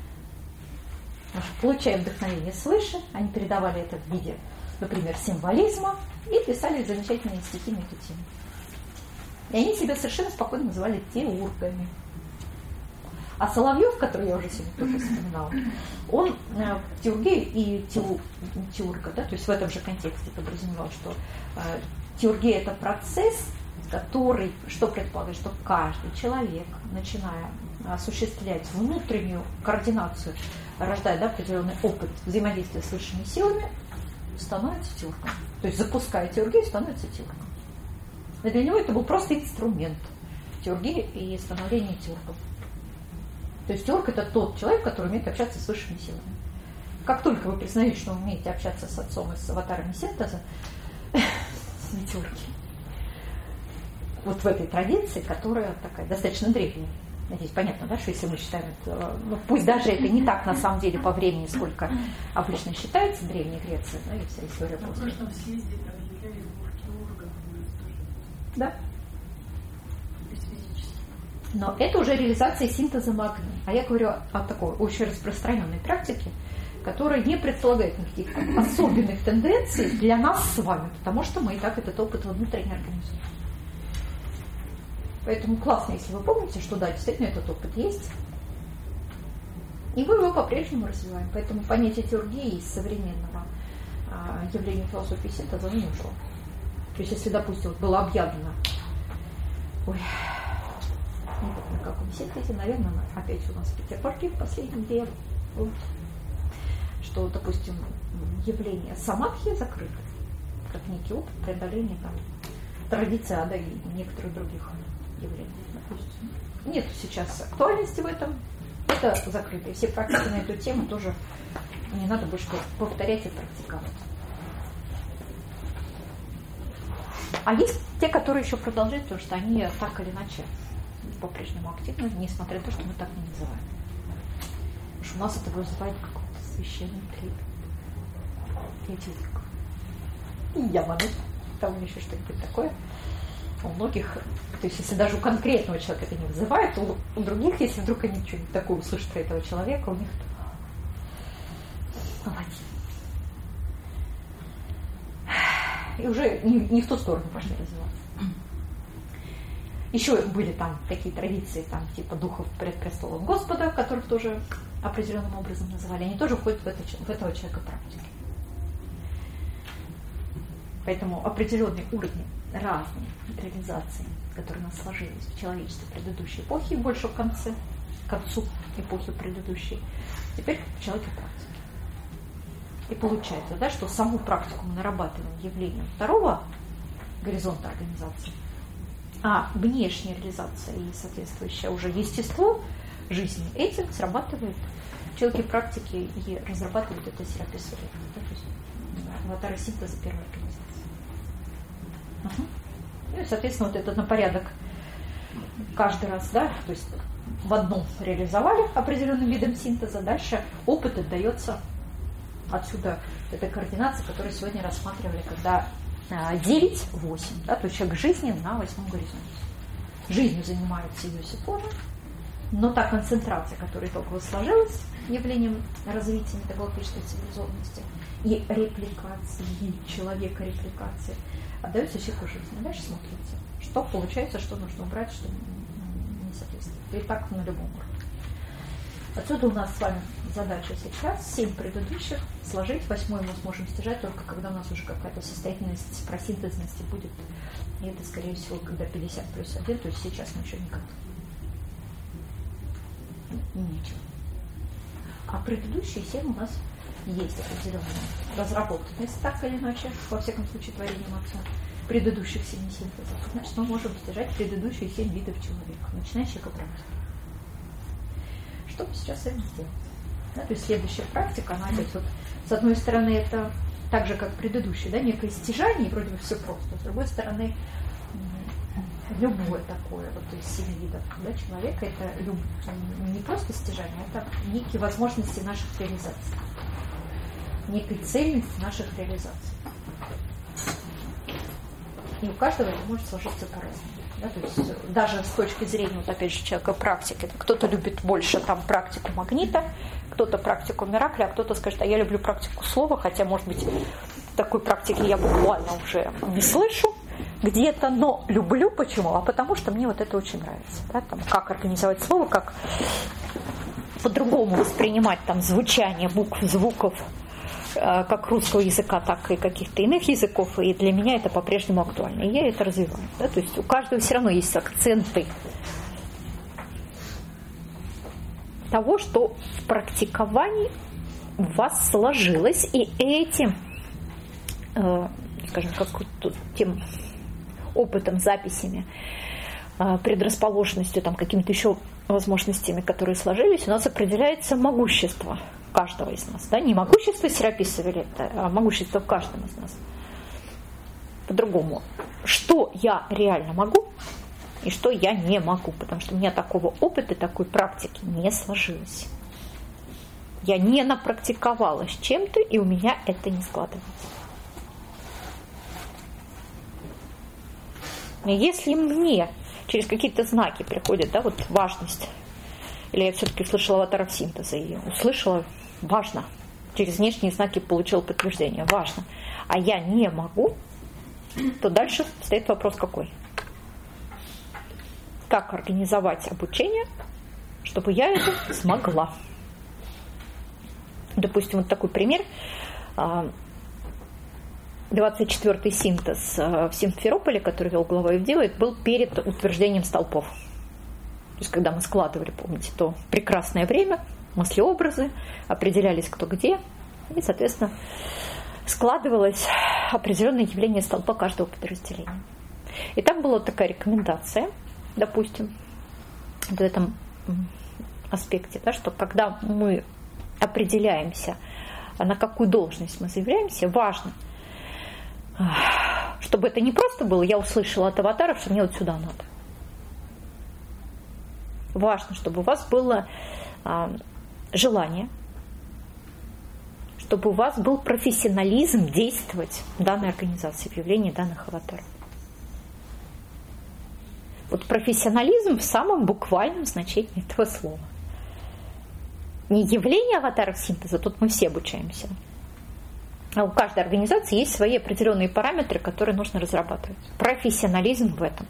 Получая вдохновение свыше, они передавали это в виде, например, символизма и писали замечательные стихи на эту тему. И они себя совершенно спокойно называли теургами. А Соловьев, который я уже сегодня тоже вспоминала, он в теурге и теурга, да, то есть в этом же контексте подразумевал, что э, теургия – это процесс, который, что предполагает, что каждый человек, начиная осуществлять внутреннюю координацию, рождая, да, определенный опыт взаимодействия с высшими силами, становится теургом. То есть запуская теургию, становится теургом. Но для него это был просто инструмент теургии и становления теургом. То есть теург – это тот человек, который умеет общаться с высшими силами. Как только вы признаете, что вы умеете общаться с отцом и с аватарами синтеза, не теурги. Вот в этой традиции, которая такая достаточно древняя. Надеюсь, понятно, да, что если мы считаем это, ну, пусть даже это не так на самом деле по времени, сколько обычно считается Древней Грецией, да, и вся история после. На прошлом съезде объявляли сбор теургов. Да. Но это уже реализация синтеза магния. А я говорю о такой очень распространенной практике, которая не предполагает никаких особенных тенденций для нас с вами, потому что мы и так этот опыт внутренне организуем. Поэтому классно, если вы помните, что да, действительно этот опыт есть, и мы его по-прежнему развиваем. Поэтому понятие теургии из современного а, явления философии синтеза не ушло. То есть, если, допустим, было объявлено, ой, не помню, на каком синтезе, наверное, опять у нас в Петербурге в последний век, вот, что, допустим, явление самадхи закрыто, как некий опыт преодоления там, традиции ада и некоторых других явлений. Допустим. Нет сейчас актуальности в этом, это закрыто. И все практики на эту тему тоже не надо больше повторять и практиковать. А есть те, которые еще продолжают, потому что они так или иначе по-прежнему активны, несмотря на то, что мы так не называем. Потому что у нас это вызывает какой-то священный трепет. Этик. И яманы. Там еще что-нибудь такое. У многих, то есть если даже у конкретного человека это не вызывает, у, у других, если вдруг они что-нибудь такое услышат про этого человека, у них молодец. И уже не, не в ту сторону пошли развиваться. Еще были там такие традиции, там, типа духов пред престолом Господа, которых тоже определенным образом называли, они тоже входят в, это, в этого человека практики. Поэтому определенные уровни разные реализации, которые у нас сложились в человечестве предыдущей эпохи, больше в конце, к концу эпохи предыдущей, теперь в человеке практики. И получается, да, что саму практику мы нарабатываем явлением второго горизонта организации, а внешняя реализация и соответствующее уже естество жизни этим срабатывает в человеке практики и разрабатывает это Серапис Валерий, да, то есть аватара синтеза первой организации. Угу. Ну и, соответственно, вот это на порядок каждый раз, да, то есть в одном реализовали определенным видом синтеза, дальше опыт отдается отсюда эта координация, которую сегодня рассматривали, когда девять восемь, да, то есть человек жизни на восьмом горизонте. Жизнью занимаются ее сифоны, но та концентрация, которая только сложилась явлением развития метагалактической цивилизованности и репликации, человека репликации, отдается человеку жизни. Дальше смотрите, что получается, что нужно убрать, что не соответствует. И так на любом уровне. Отсюда у нас с вами задача сейчас семь предыдущих сложить, восьмой мы сможем стяжать только когда у нас уже какая-то состоятельность про синтезности будет. И это, скорее всего, когда пятьдесят плюс один, то есть сейчас мы еще никак. Ничего. А предыдущие семь у нас есть определенная разработанность, так или иначе, во всяком случае, творением Отца, предыдущих семи синтезов. Значит, мы можем стяжать предыдущие семь видов человека, начиная с человека практики. Что мы сейчас с этим сделаем? Да, то есть следующая практика, она опять вот, с одной стороны, это так же, как предыдущая, да, некое стяжание, и вроде бы все просто. С другой стороны, любое такое, вот из семи видов, да, человека, это люб... не просто стяжание, это некие возможности наших реализаций, некой цельности наших реализаций. И у каждого это может сложиться по-разному. Да, то есть даже с точки зрения, вот опять же, человека практики, кто-то любит больше там практику магнита, кто-то практику миракля, а кто-то скажет, а я люблю практику слова, хотя, может быть, такой практики я буквально уже не слышу где-то, но люблю. Почему? А потому что мне вот это очень нравится. Да, там, как организовать слово, как по-другому воспринимать там звучание букв, звуков, как русского языка, так и каких-то иных языков, и для меня это по-прежнему актуально. И я это развиваю. Да? То есть у каждого все равно есть акценты того, что в практиковании у вас сложилось, и этим, э, скажем, как тут, тем опытом, записями, э, предрасположенностью, там, какими-то еще возможностями, которые сложились, у нас определяется могущество каждого из нас. Да? Не могущество Сераписа Виолетта, а могущество в каждом из нас. По-другому. Что я реально могу и что я не могу. Потому что у меня такого опыта, такой практики не сложилось. Я не напрактиковалась чем-то, и у меня это не складывается. И если мне через какие-то знаки приходит, да, вот важность, или я все-таки слышала аватаров синтеза и услышала, важно, через внешние знаки получил подтверждение. Важно. А я не могу, то дальше стоит вопрос какой? Как организовать обучение, чтобы я это смогла? Допустим, вот такой пример. двадцать четвёртый синтез в Симферополе, который вел глава Евдеева, был перед утверждением столпов. То есть, когда мы складывали, помните, то прекрасное время, мыслеобразы, определялись кто где, и, соответственно, складывалось определенное явление столпа каждого подразделения. И там была такая рекомендация, допустим, в этом аспекте, да, что когда мы определяемся, на какую должность мы заявляемся, важно, чтобы это не просто было, я услышала от аватаров, что мне вот сюда надо. Важно, чтобы у вас было а, желание, чтобы у вас был профессионализм действовать в данной организации, в явлении данных аватаров. Вот профессионализм в самом буквальном значении этого слова. Не явление аватаров синтеза, тут мы все обучаемся. А у каждой организации есть свои определенные параметры, которые нужно разрабатывать. Профессионализм в этом.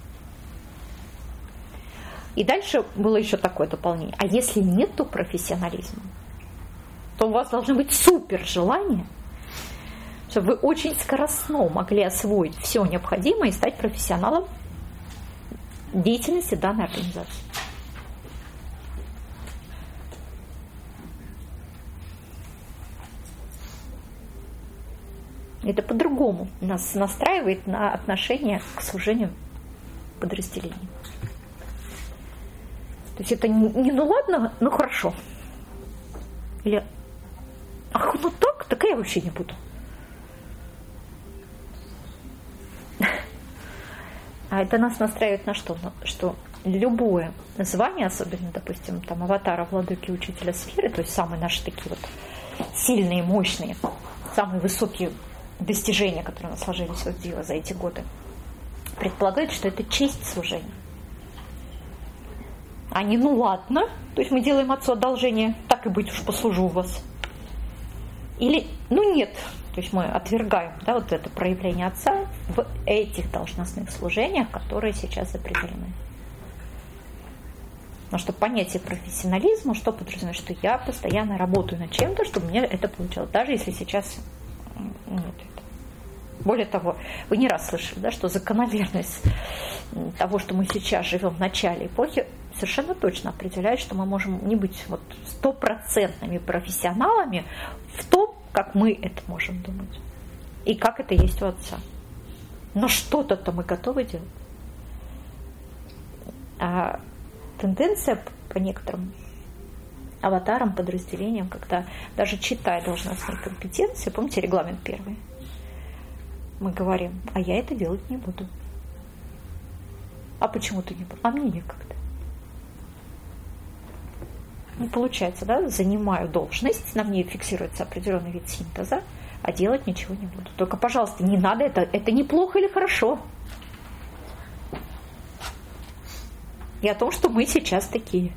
И дальше было еще такое дополнение. А если нету профессионализма, то у вас должно быть супер желание, чтобы вы очень скоростно могли освоить все необходимое и стать профессионалом деятельности данной организации. Это по-другому нас настраивает на отношение к служению подразделений. То есть это не, не ну ладно, ну хорошо. Или ах, ну так, так я вообще не буду. А это нас настраивает на что? Что любое звание, особенно, допустим, там аватара, владыки, учителя сферы, то есть самые наши такие вот сильные, мощные, самые высокие достижения, которые у нас сложились в Евдеева за эти годы, предполагает, что это честь служения. А не ну ладно, то есть мы делаем отцу одолжение, так и быть уж послужу у вас. Или ну нет, то есть мы отвергаем, да, вот это проявление отца в этих должностных служениях, которые сейчас определены. Но чтобы понятие профессионализма, что подразумевает, что я постоянно работаю над чем-то, чтобы мне это получалось, даже если сейчас нет этого. Более того, вы не раз слышали, да, что закономерность того, что мы сейчас живем в начале эпохи, совершенно точно определяет, что мы можем не быть вот стопроцентными профессионалами в том, как мы это можем думать. И как это есть у отца. Но что-то-то мы готовы делать. А тенденция по некоторым аватарам, подразделениям, когда даже читая должностные компетенции, помните регламент первый, мы говорим, а я это делать не буду. А почему ты не будешь? А мне некогда. Не получается, да? Занимаю должность, на мне фиксируется определенный вид синтеза, а делать ничего не буду. Только, пожалуйста, не надо это, это не плохо или хорошо. И о том, что мы сейчас такие.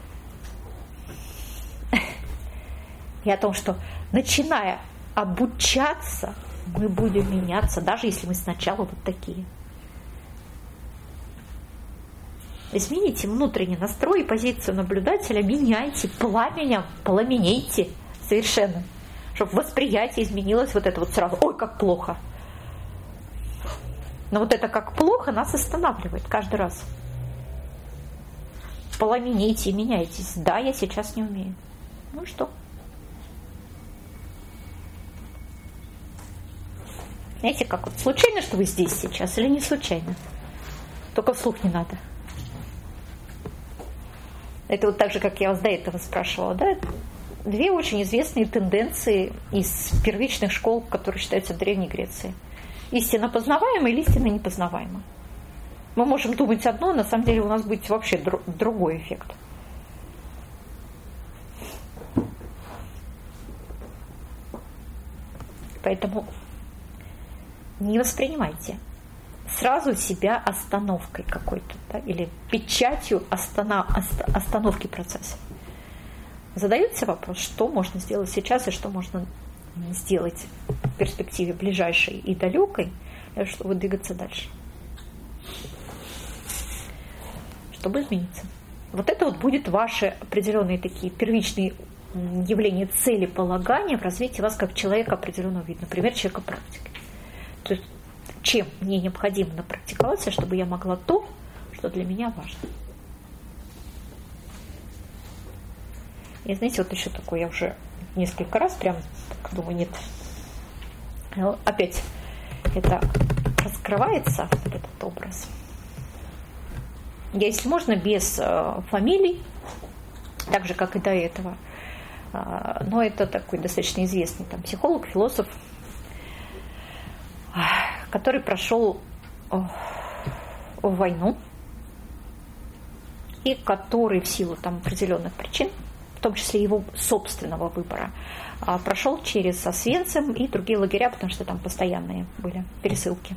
И о том, что начиная обучаться, мы будем меняться, даже если мы сначала вот такие. Измените внутренний настрой и позицию наблюдателя, меняйте, пламенем, пламенейте совершенно, чтобы восприятие изменилось вот это вот сразу. Ой, как плохо. Но вот это как плохо нас останавливает каждый раз. Пламенейте и меняйтесь. Да, я сейчас не умею. Ну что? Знаете, как вот случайно, что вы здесь сейчас, или не случайно? Только вслух не надо. Это вот так же, как я вас до этого спрашивала, да? Две очень известные тенденции из первичных школ, которые считаются в Древней Греции. Истинно познаваемая или истинно непознаваемая. Мы можем думать одно, а на самом деле у нас будет вообще др- другой эффект. Поэтому не воспринимайте сразу себя остановкой какой-то, да, или печатью остана, ост, остановки процесса. задается вопрос, что можно сделать сейчас и что можно сделать в перспективе ближайшей и далекой, чтобы двигаться дальше, чтобы измениться. Вот это вот будет ваши определенные такие первичные явления целеполагания в развитии вас как человека определенного вида, например, человека практики. То есть чем мне необходимо напрактиковаться, чтобы я могла то, что для меня важно. И знаете, вот еще такое, я уже несколько раз прям думаю, нет, опять это раскрывается, этот образ. Я, если можно, без э, фамилий, так же, как и до этого. Э, но это такой достаточно известный там, психолог, философ, э, который прошел э, войну, и который в силу там, определенных причин, в том числе его собственного выбора, э, прошел через Освенцим и другие лагеря, потому что там постоянные были пересылки.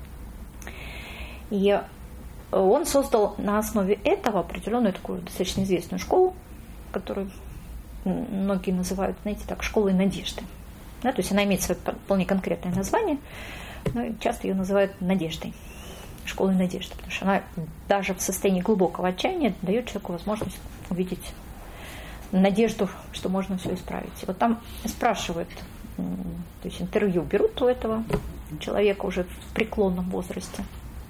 И он создал на основе этого определенную такую достаточно известную школу, которую многие называют, знаете, так, школой надежды. Да, то есть она имеет свое вполне конкретное название, но часто ее называют надеждой, школой надежды, потому что она даже в состоянии глубокого отчаяния дает человеку возможность увидеть надежду, что можно все исправить. И вот там спрашивают, то есть интервью берут у этого человека уже в преклонном возрасте,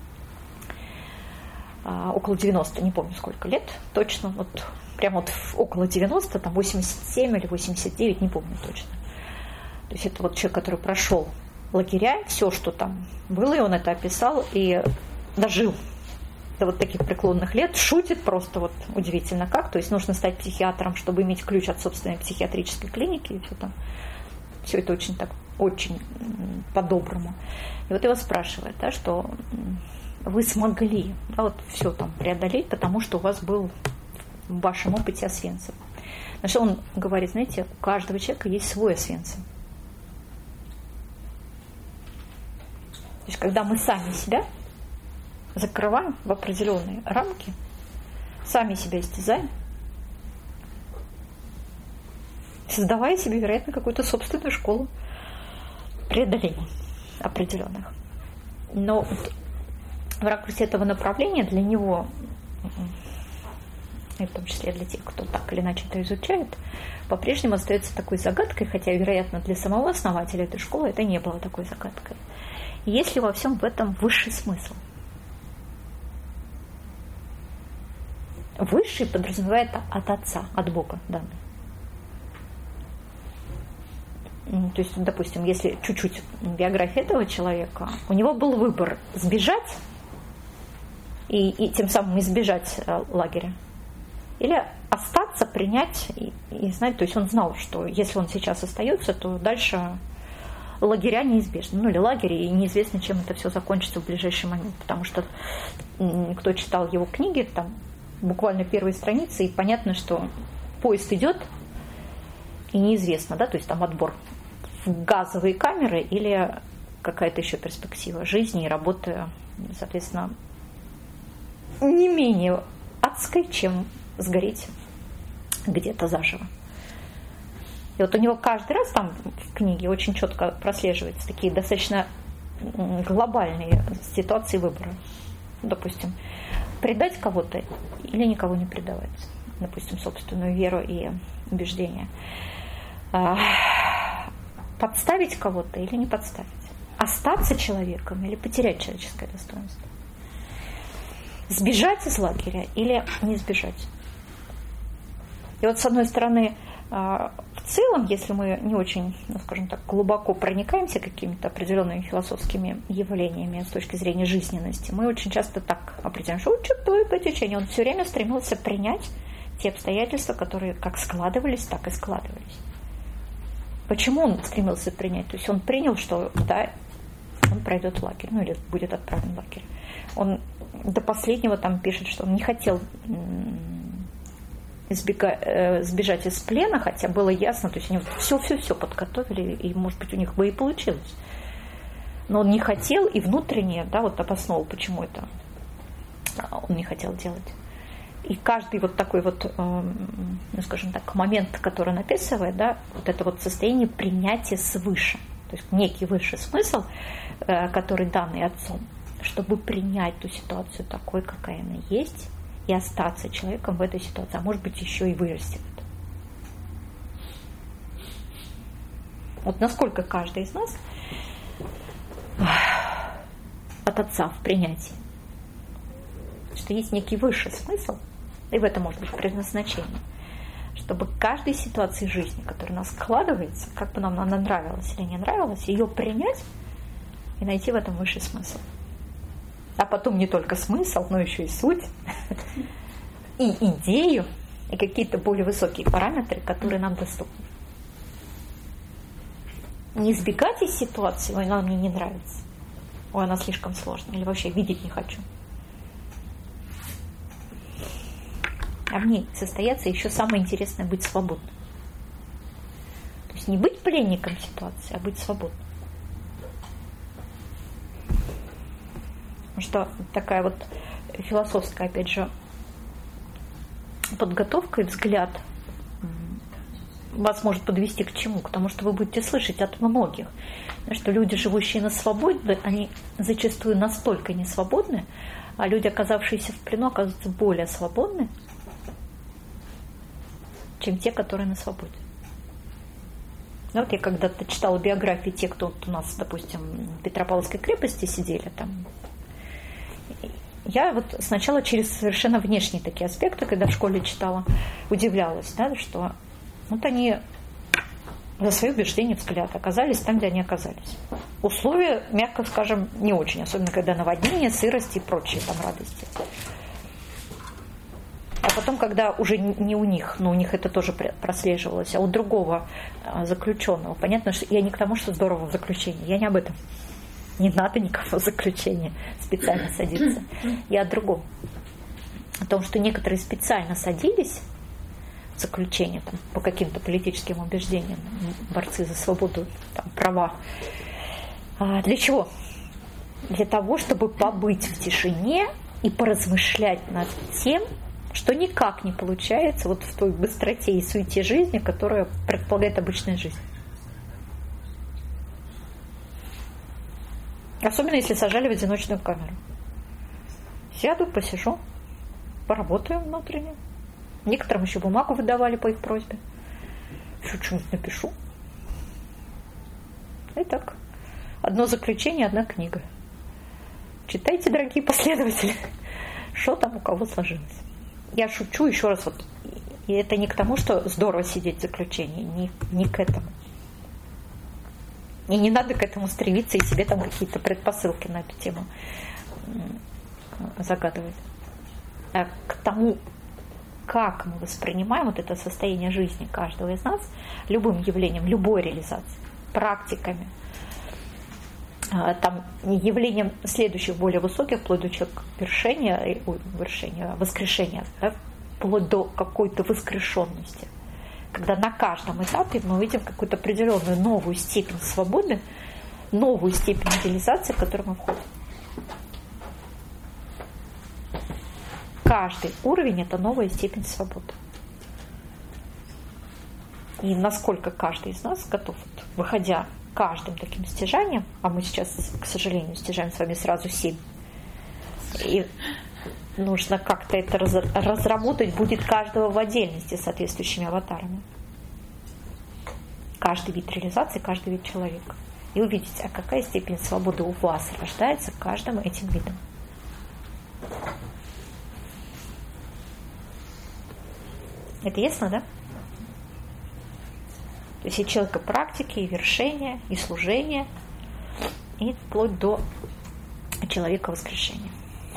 около девяноста, не помню сколько лет, точно, вот прямо вот около девяноста, там восемьдесят семь или восемьдесят девять, не помню точно. То есть это вот человек, который прошел лагеря, все, что там было, и он это описал, и дожил до вот таких преклонных лет, шутит просто вот удивительно как, то есть нужно стать психиатром, чтобы иметь ключ от собственной психиатрической клиники, и все там, все это очень так, очень по-доброму. И вот его спрашивают, да, что вы смогли, да, вот все там преодолеть, потому что у вас был в вашем опыте Освенцим. Потому что он говорит, знаете, у каждого человека есть свой Освенцим. То есть, когда мы сами себя закрываем в определенные рамки, сами себя истязаем, создавая себе, вероятно, какую-то собственную школу преодолений определенных. Но в ракурсе этого направления для него, и в том числе для тех, кто так или иначе это изучает, по-прежнему остается такой загадкой, хотя, вероятно, для самого основателя этой школы это не было такой загадкой. Есть ли во всем в этом высший смысл? Высший подразумевает от Отца, от Бога данный. То есть, допустим, если чуть-чуть биография этого человека, у него был выбор сбежать и, и тем самым избежать э, лагеря, или остаться, принять и, и знать, то есть он знал, что если он сейчас остается, то дальше лагеря неизбежны, ну или лагерь, и неизвестно, чем это все закончится в ближайший момент, потому что кто читал его книги, там буквально первые страницы, и понятно, что поезд идет, и неизвестно, да, то есть там отбор в газовые камеры или какая-то еще перспектива жизни и работы, соответственно, не менее адской, чем сгореть где-то заживо. И вот у него каждый раз там в книге очень четко прослеживаются такие достаточно глобальные ситуации выбора. Допустим, предать кого-то или никого не предавать. Допустим, собственную веру и убеждения. Подставить кого-то или не подставить. Остаться человеком или потерять человеческое достоинство. Сбежать из лагеря или не сбежать. И вот с одной стороны, в целом, если мы не очень, ну, скажем так, глубоко проникаемся какими-то определенными философскими явлениями с точки зрения жизненности, мы очень часто так определяем, что чудое по течению. Он все время стремился принять те обстоятельства, которые как складывались, так и складывались. Почему он стремился принять? То есть он принял, что да, он пройдет в лагерь, ну или будет отправлен в лагерь. Он до последнего там пишет, что он не хотел избега, сбежать из плена, хотя было ясно, то есть они все-все-все подготовили, и, может быть, у них бы и получилось. Но он не хотел, и внутренне, да, вот обосновал, почему это он не хотел делать. И каждый вот такой вот, ну, скажем так, момент, который он описывает, да, вот это вот состояние принятия свыше, то есть некий высший смысл, который данный Отцом, чтобы принять ту ситуацию такой, какая она есть, и остаться человеком в этой ситуации, а может быть еще и вырасти в этом. Вот насколько каждый из нас от Отца в принятии, что есть некий высший смысл, и в этом может быть предназначение, чтобы в каждой ситуации жизни, которая у нас складывается, как бы нам она нравилась или не нравилась, ее принять и найти в этом высший смысл. А потом не только смысл, но еще и суть, и идею, и какие-то более высокие параметры, которые нам доступны. Не избегать из ситуации, ой, она мне не нравится, ой, она слишком сложная, или вообще видеть не хочу. А в ней состояться еще самое интересное — быть свободным. То есть не быть пленником ситуации, а быть свободным. Потому что такая вот философская, опять же, подготовка и взгляд вас может подвести к чему? К тому, что вы будете слышать от многих, что люди, живущие на свободе, они зачастую настолько несвободны, а люди, оказавшиеся в плену, оказываются более свободны, чем те, которые на свободе. Ну, вот я когда-то читала биографии тех, кто вот у нас, допустим, в Петропавловской крепости сидели там. Я вот сначала через совершенно внешние такие аспекты, когда в школе читала, удивлялась, да, что вот они за свои убеждения, взгляд оказались там, где они оказались. Условия, мягко скажем, не очень, особенно когда наводнение, сырость и прочие там радости. А потом, когда уже не у них, но у них это тоже прослеживалось, а у другого заключенного, понятно, что я не к тому, что здорово в заключении, я не об этом. Не надо никакого заключения специально садиться. Я о другом. О том, что некоторые специально садились в заключение там, по каким-то политическим убеждениям, борцы за свободу, там, права. А для чего? Для того, чтобы побыть в тишине и поразмышлять над тем, что никак не получается вот в той быстроте и суете жизни, которая предполагает обычная жизнь. Особенно если сажали в одиночную камеру. Сяду, посижу, поработаю внутренне. Некоторым еще бумагу выдавали по их просьбе. Еще что-нибудь напишу. И так. Одно заключение, одна книга. Читайте, дорогие последователи, что там у кого сложилось. Я шучу еще раз. Вот, и это не к тому, что здорово сидеть в заключении. Не, не к этому. И не надо к этому стремиться и себе там какие-то предпосылки на эту тему загадывать. А к тому, как мы воспринимаем вот это состояние жизни каждого из нас, любым явлением, любой реализацией, практиками, там, явлением следующих более высоких, вплоть до вершения, вершения, воскрешения, да, вплоть до какой-то воскрешенности. Когда на каждом этапе мы увидим какую-то определенную новую степень свободы, новую степень реализации, в которую мы входим. Каждый уровень – это новая степень свободы. И насколько каждый из нас готов, выходя каждым таким стяжанием, а мы сейчас, к сожалению, стяжаем с вами сразу семь, и нужно как-то это разработать будет каждого в отдельности с соответствующими аватарами. Каждый вид реализации, каждый вид человека. И увидеть, а какая степень свободы у вас рождается каждым этим видом. Это ясно, да? То есть и человека практики, и вершения, и служения, и вплоть до человека воскрешения.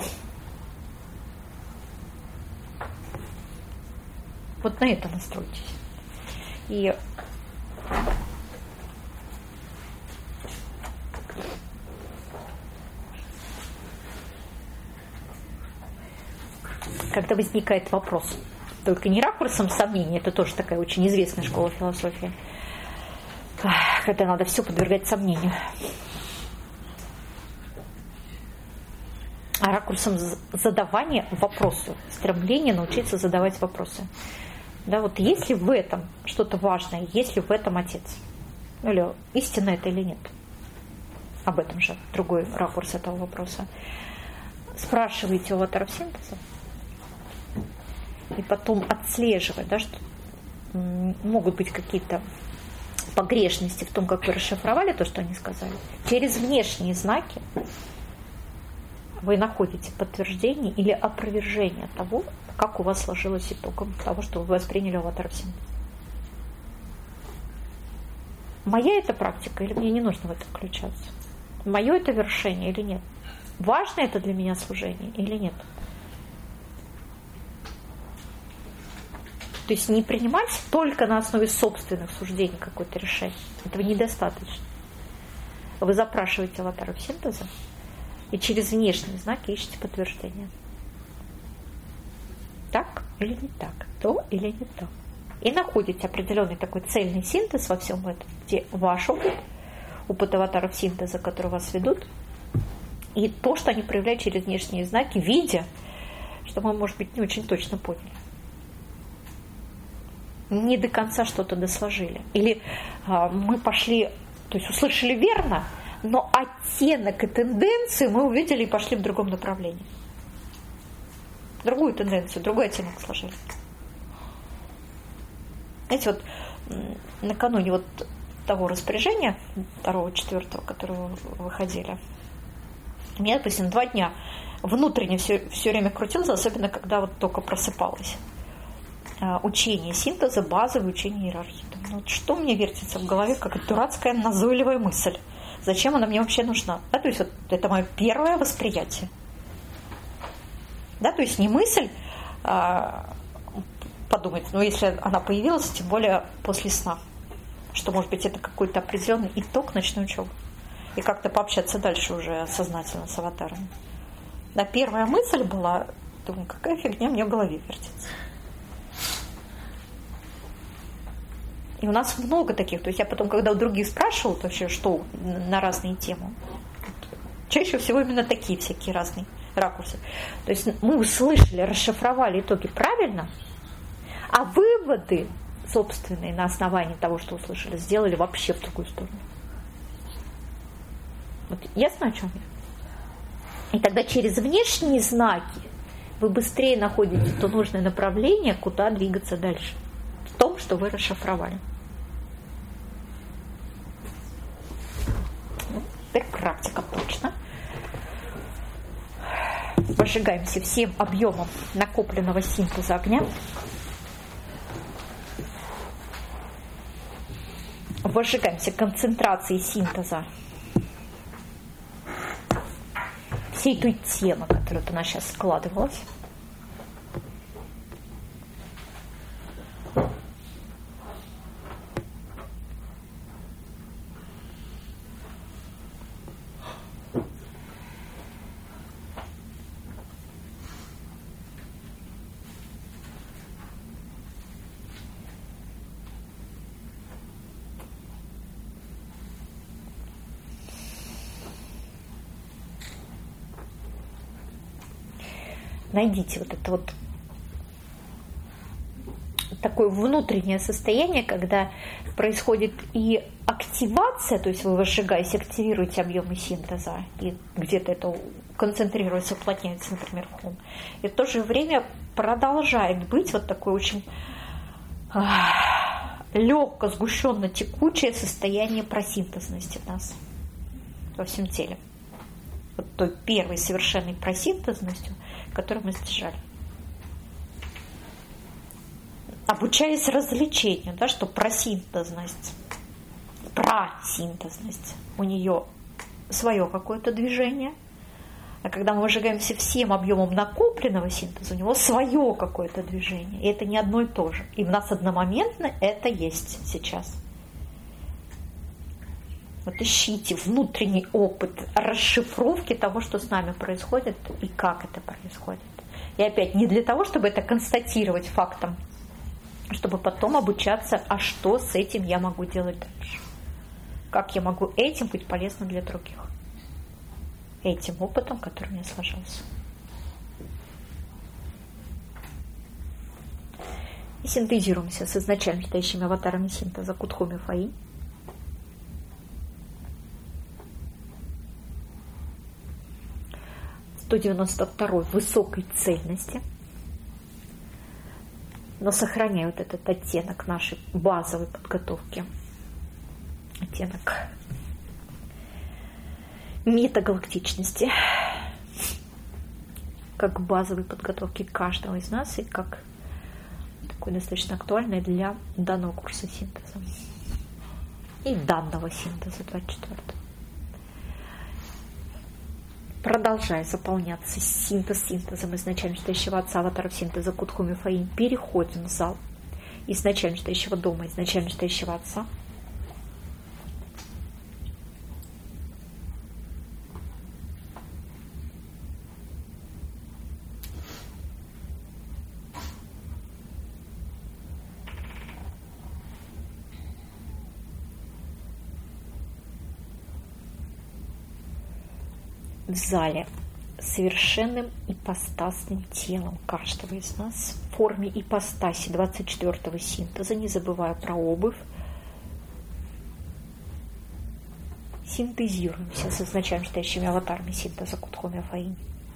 Вот на это настройтесь. И когда возникает вопрос, только не ракурсом сомнения, это тоже такая очень известная школа философии, когда надо все подвергать сомнению. ракурсом задавания вопросов, стремление научиться задавать вопросы. Да, вот есть ли в этом что-то важное, есть ли в этом Отец? Или истина это или нет? Об этом же другой ракурс этого вопроса. Спрашиваете у аватаров синтеза, и потом отслеживать, да, что могут быть какие-то погрешности в том, как вы расшифровали то, что они сказали. Через внешние знаки вы находите подтверждение или опровержение того, как у вас сложилось итогом того, что вы восприняли аватаров синтеза. Моя это практика или мне не нужно в это включаться? Мое это вершение или нет? Важно это для меня служение или нет? То есть не принимать только на основе собственных суждений какое-то решение. Этого недостаточно. Вы запрашиваете аватаров синтеза и через внешние знаки ищете подтверждение. Так или не так? То или не то? И находите определенный такой цельный синтез во всем этом, где ваш опыт, опыт аватаров синтеза, которые вас ведут, и то, что они проявляют через внешние знаки, видя, что мы, может быть, не очень точно поняли. Не до конца что-то досложили. Или а, мы пошли, то есть услышали верно, но оттенок и тенденцию мы увидели и пошли в другом направлении. Другую тенденцию, другой оттенок сложили. Знаете, вот накануне вот того распоряжения, второго, четвертого, которое вы выходили, у меня, допустим, два дня внутренне все, все время крутилось, особенно когда вот только просыпалась. Учение синтеза, базовое учение иерархии. Ну, вот что мне вертится в голове, как дурацкая назойливая мысль? Зачем она мне вообще нужна? Да, то есть вот это мое первое восприятие. Да, то есть не мысль а, подумать, но если она появилась, тем более после сна, что, может быть, это какой-то определенный итог ночной учебы. И как-то пообщаться дальше уже сознательно с аватаром. Да, первая мысль была, думаю, какая фигня мне в голове вертится. И у нас много таких. То есть я потом, когда у других спрашивала вообще, что на разные темы, чаще всего именно такие всякие разные ракурсы. То есть мы услышали, расшифровали итоги правильно, а выводы собственные на основании того, что услышали, сделали вообще в другую сторону. Вот ясно, о чем я? И тогда через внешние знаки вы быстрее находите то нужное направление, куда двигаться дальше. В том, что вы расшифровали. Ну, теперь практика точно. Возжигаемся всем объемом накопленного синтеза огня. Возжигаемся концентрацией синтеза всей той темы, которая у нас сейчас складывалась. Найдите вот это вот такое внутреннее состояние, когда происходит и активация, то есть вы возжигаете, активируете объемы синтеза, и где-то это концентрируется, уплотняется, например, в хум. И в то же время продолжает быть вот такое очень легко, сгущенно текучее состояние просинтезности в нас во всем теле. Вот той первой совершенной просинтезностью, которую мы сдержали. Обучаясь развлечению, да, что просинтезность, просинтезность, у нее свое какое-то движение, а когда мы выжигаемся всем объемом накопленного синтеза, у него свое какое-то движение, и это не одно и то же. И в нас одномоментно это есть сейчас. Вот ищите внутренний опыт расшифровки того, что с нами происходит и как это происходит. И опять, не для того, чтобы это констатировать фактом, чтобы потом обучаться, а что с этим я могу делать дальше. Как я могу этим быть полезным для других. этим опытом, который у меня сложился. И синтезируемся с изначально стоящими аватарами синтеза Кудхоми Фаи. сто девяносто второй высокой цельности, но сохраняя вот этот оттенок нашей базовой подготовки, оттенок метагалактичности, как базовой подготовки каждого из нас и как такой достаточно актуальной для данного курса синтеза и данного синтеза двадцать четвёртого. Продолжая заполняться синтез синтезом изначально стоящего отца аватаров синтеза Кудхоми Фаи, переходим в зал изначально стоящего дома, изначально стоящего отца. В зале совершенным ипостасным телом каждого из нас в форме ипостаси двадцать четвёртого синтеза, не забывая про обувь, синтезируемся с изначально стоящими аватарами синтеза Кудхоми Фаи,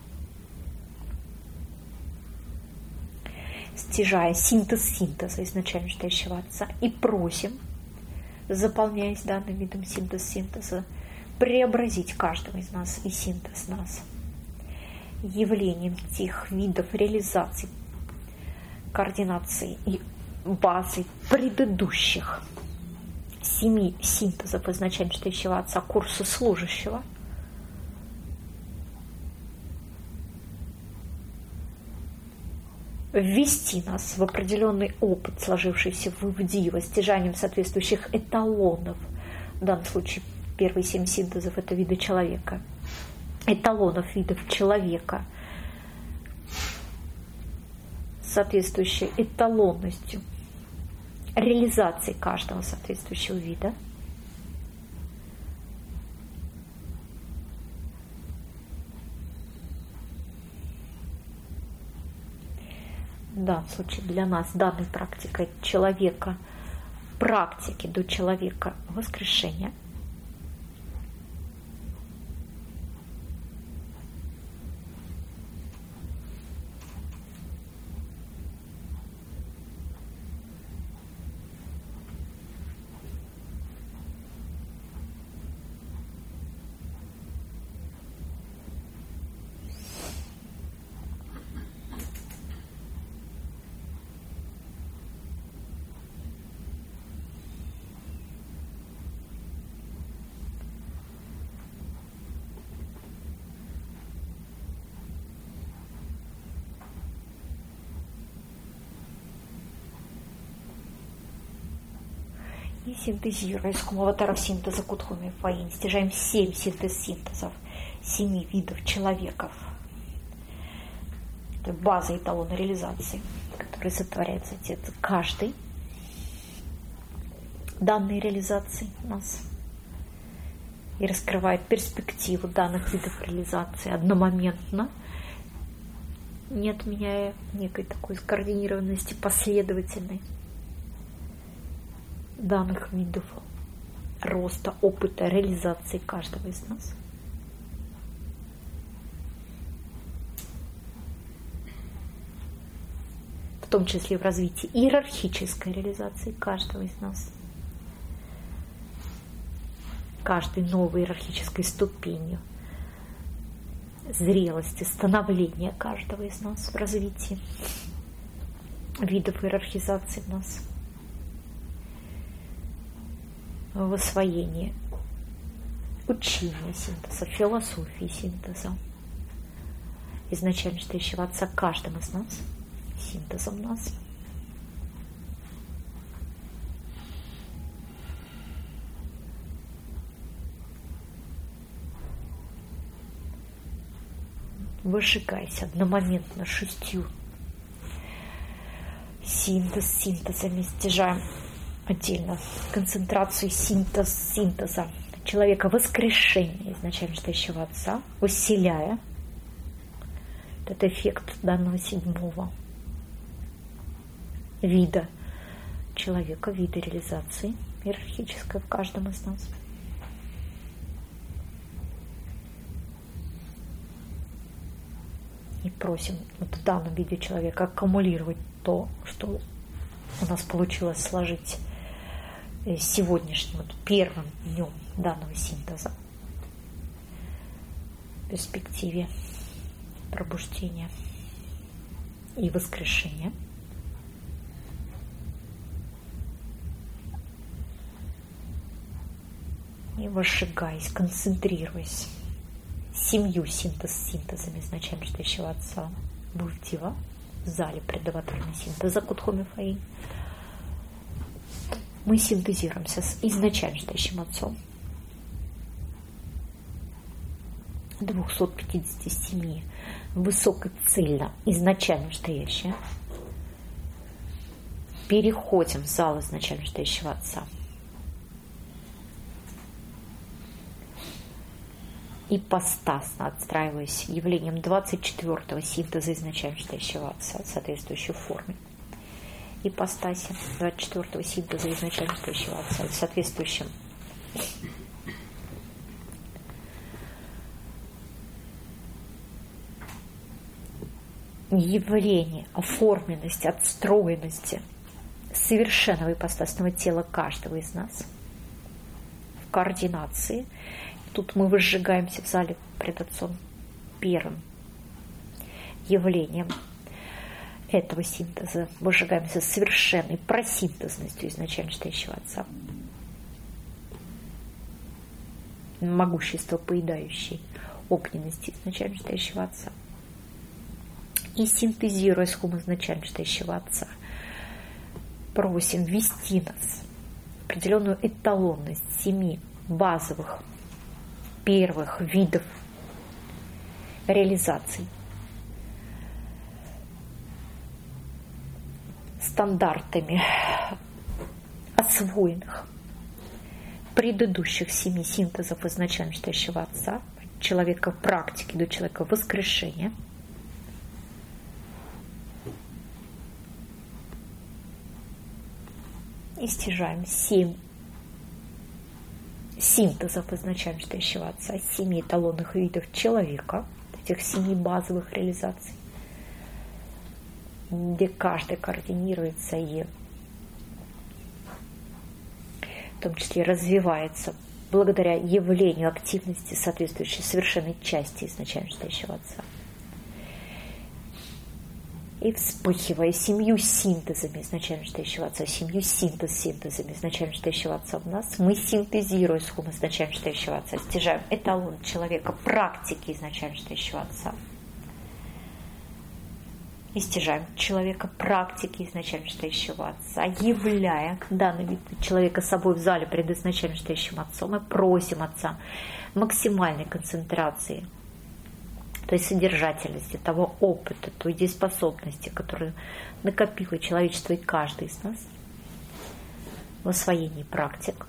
стяжая синтез синтеза изначально стоящего отца, и просим, заполняясь данным видом синтез синтеза, преобразить каждого из нас и синтез нас явлением тех видов реализации, координации и базы предыдущих семи синтезов изначально стоящего отца курса служащего, ввести нас в определенный опыт, сложившийся в Ивдива, стяжанием соответствующих эталонов, в данном случае первые семь синтезов – это виды человека, эталонов видов человека, соответствующей эталонностью реализации каждого соответствующего вида. В данном случае для нас данной практикой человека, практики до человека воскрешения. И синтезируя из аватаров синтеза Кудхоми Фаи, стяжаем семь синтез синтезов, семи видов человеков. Это база эталона реализации, который сотворяется каждый данной реализации у нас и раскрывает перспективу данных видов реализации одномоментно, не отменяя некой такой скоординированности последовательной данных видов роста, опыта, реализации каждого из нас. В том числе в развитии иерархической реализации каждого из нас. Каждой новой иерархической ступенью зрелости, становления каждого из нас в развитии видов иерархизации в нас. В освоении учения синтеза, философии синтеза, изначально стоящего отца каждым из нас, синтезом нас. Выжигайся одномоментно шестью синтез синтезами, стяжаем отдельно концентрацию синтез синтеза человека воскрешения изначально стоящего Отца, усиляя этот эффект данного седьмого вида человека, вида реализации иерархической в каждом из нас. И просим вот в данном виде человека аккумулировать то, что у нас получилось сложить сегодняшним вот первым днем данного синтеза в перспективе пробуждения и воскрешения. И возжигаясь, концентрируясь семью синтез синтезами изначально стоящего Отца Буддива в зале предавательного синтеза Кутхоми Фаи, мы синтезируемся с изначально стоящим Отцом двухсот пятидесяти семи высокоцельно изначально стоящее. Переходим в зал изначально стоящего Отца. Ипостасно отстраиваясь явлением двадцать четвёртого синтеза изначально стоящего Отца в соответствующей форме. Ипостаси двадцать четвёртого синтеза изначально стоящего Отца в соответствующем явлении, оформленности, отстроенности совершенного ипостасного тела каждого из нас в координации. Тут мы возжигаемся в зале пред Отцом первым явлением этого синтеза. Возжигаемся с совершенной просинтезностью изначально стоящего Отца. Могущество поедающей огненности изначально стоящего Отца. И синтезируя схему изначально стоящего Отца, просим ввести нас в определенную эталонность семи базовых первых видов реализаций, стандартами освоенных предыдущих семи синтезов изначально стоящего Отца, человека в практике до человека воскрешения. И стяжаем семь синтезов изначально стоящего Отца, семи эталонных видов человека, этих семи базовых реализаций, где каждый координируется и в том числе развивается благодаря явлению активности соответствующей совершенной части изначально стоящего Отца. И вспыхивая семью синтезами изначально стоящего Отца, семью синтез-синтезами изначально стоящего Отца в нас, мы синтезируя схему изначально стоящего Отца, стяжаем эталон человека, практики изначально стоящего Отца. И стяжаем человека, практики изначально стоящего Отца, являя данный вид человека собой в зале пред изначально стоящим Отцом, мы просим Отца максимальной концентрации, то есть содержательности того опыта, той дееспособности, которую накопило человечество и каждый из нас в освоении практик,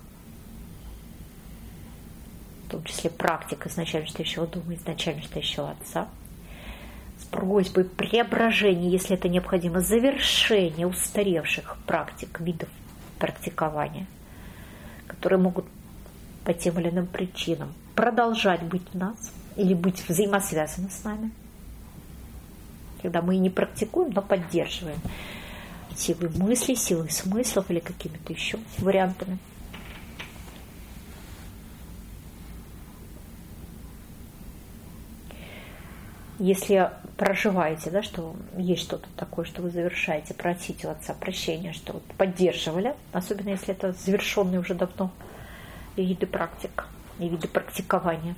в том числе практик изначально стоящего дома, изначально стоящего Отца, с просьбой преображения, если это необходимо, завершения устаревших практик, видов практикования, которые могут по тем или иным причинам продолжать быть в нас, или быть взаимосвязаны с нами, когда мы и не практикуем, но поддерживаем силой мыслей, силой смыслов или какими-то еще вариантами. Если проживаете, да, что есть что-то такое, что вы завершаете, просите у Отца прощения, что вот поддерживали, особенно если это завершенные уже давно виды практик и виды практикования.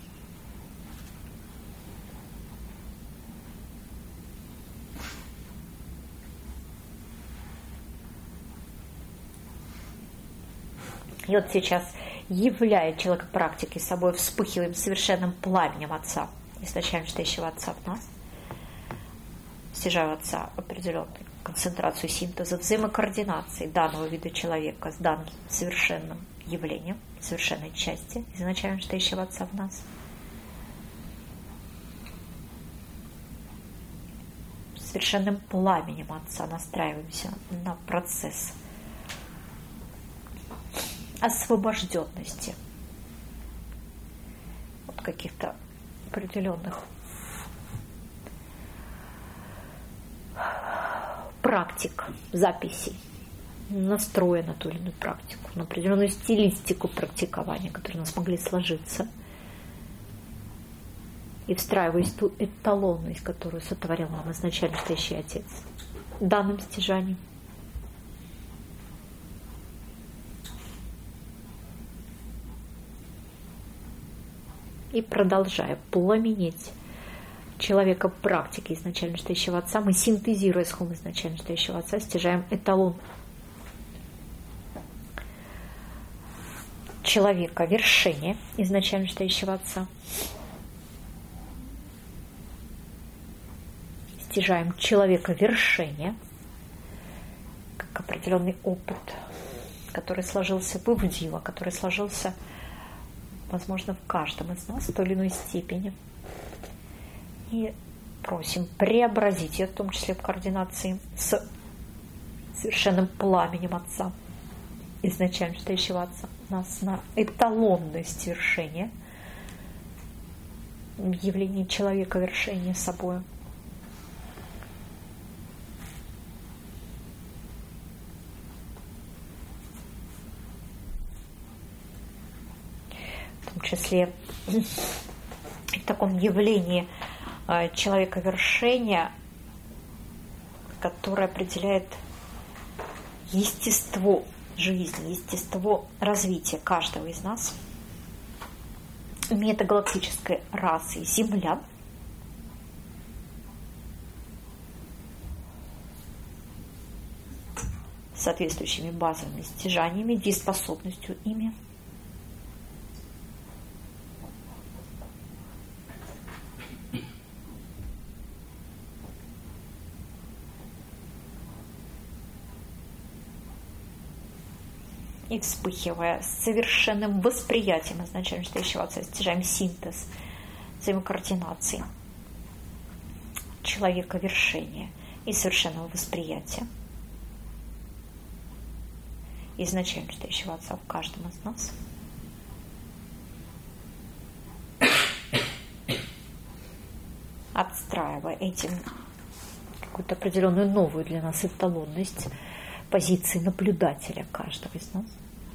И вот сейчас, являя человека практики собой, вспыхиваем совершенным пламенем Отца, изначально стоящего Отца в нас, стяжая Отца определенную концентрацию синтеза, взаимокоординации данного вида человека с данным совершенным явлением совершенной части изначально стоящего Отца в нас. Совершенным пламенем Отца настраиваемся на процесс освобожденности от каких-то определенных практик, записей, настроя на ту или иную практику, на определенную стилистику практикования, которые у нас могли сложиться, и встраиваясь в ту эталонность, которую сотворил нам изначально стоящий Отец данным стяжанием. И продолжая пламенеть человека практики изначально стоящего Отца, мы, синтезируя схему изначально стоящего Отца, стяжаем эталон человека вершения изначально стоящего Отца. Стяжаем человека вершения как определенный опыт, который сложился в Ивдила, который сложился, возможно, в каждом из нас в той или иной степени. И просим преобразить ее, в том числе в координации с совершенным пламенем Отца, изначально стоящего Отца, нас на эталонность вершения, явление человека вершения собой. В том числе в таком явлении человека вершения, которое определяет естество жизни, естество развития каждого из нас, метагалактической расы землян, с соответствующими базовыми стяжаниями, дееспособностью ими. И вспыхивая с совершенным восприятием изначально стоящего Отца, стяжаем синтез взаимокоординации человека вершения и совершенного восприятия изначально стоящего Отца в каждом из нас. Отстраивая этим какую-то определенную новую для нас эталонность позиции наблюдателя каждого из нас.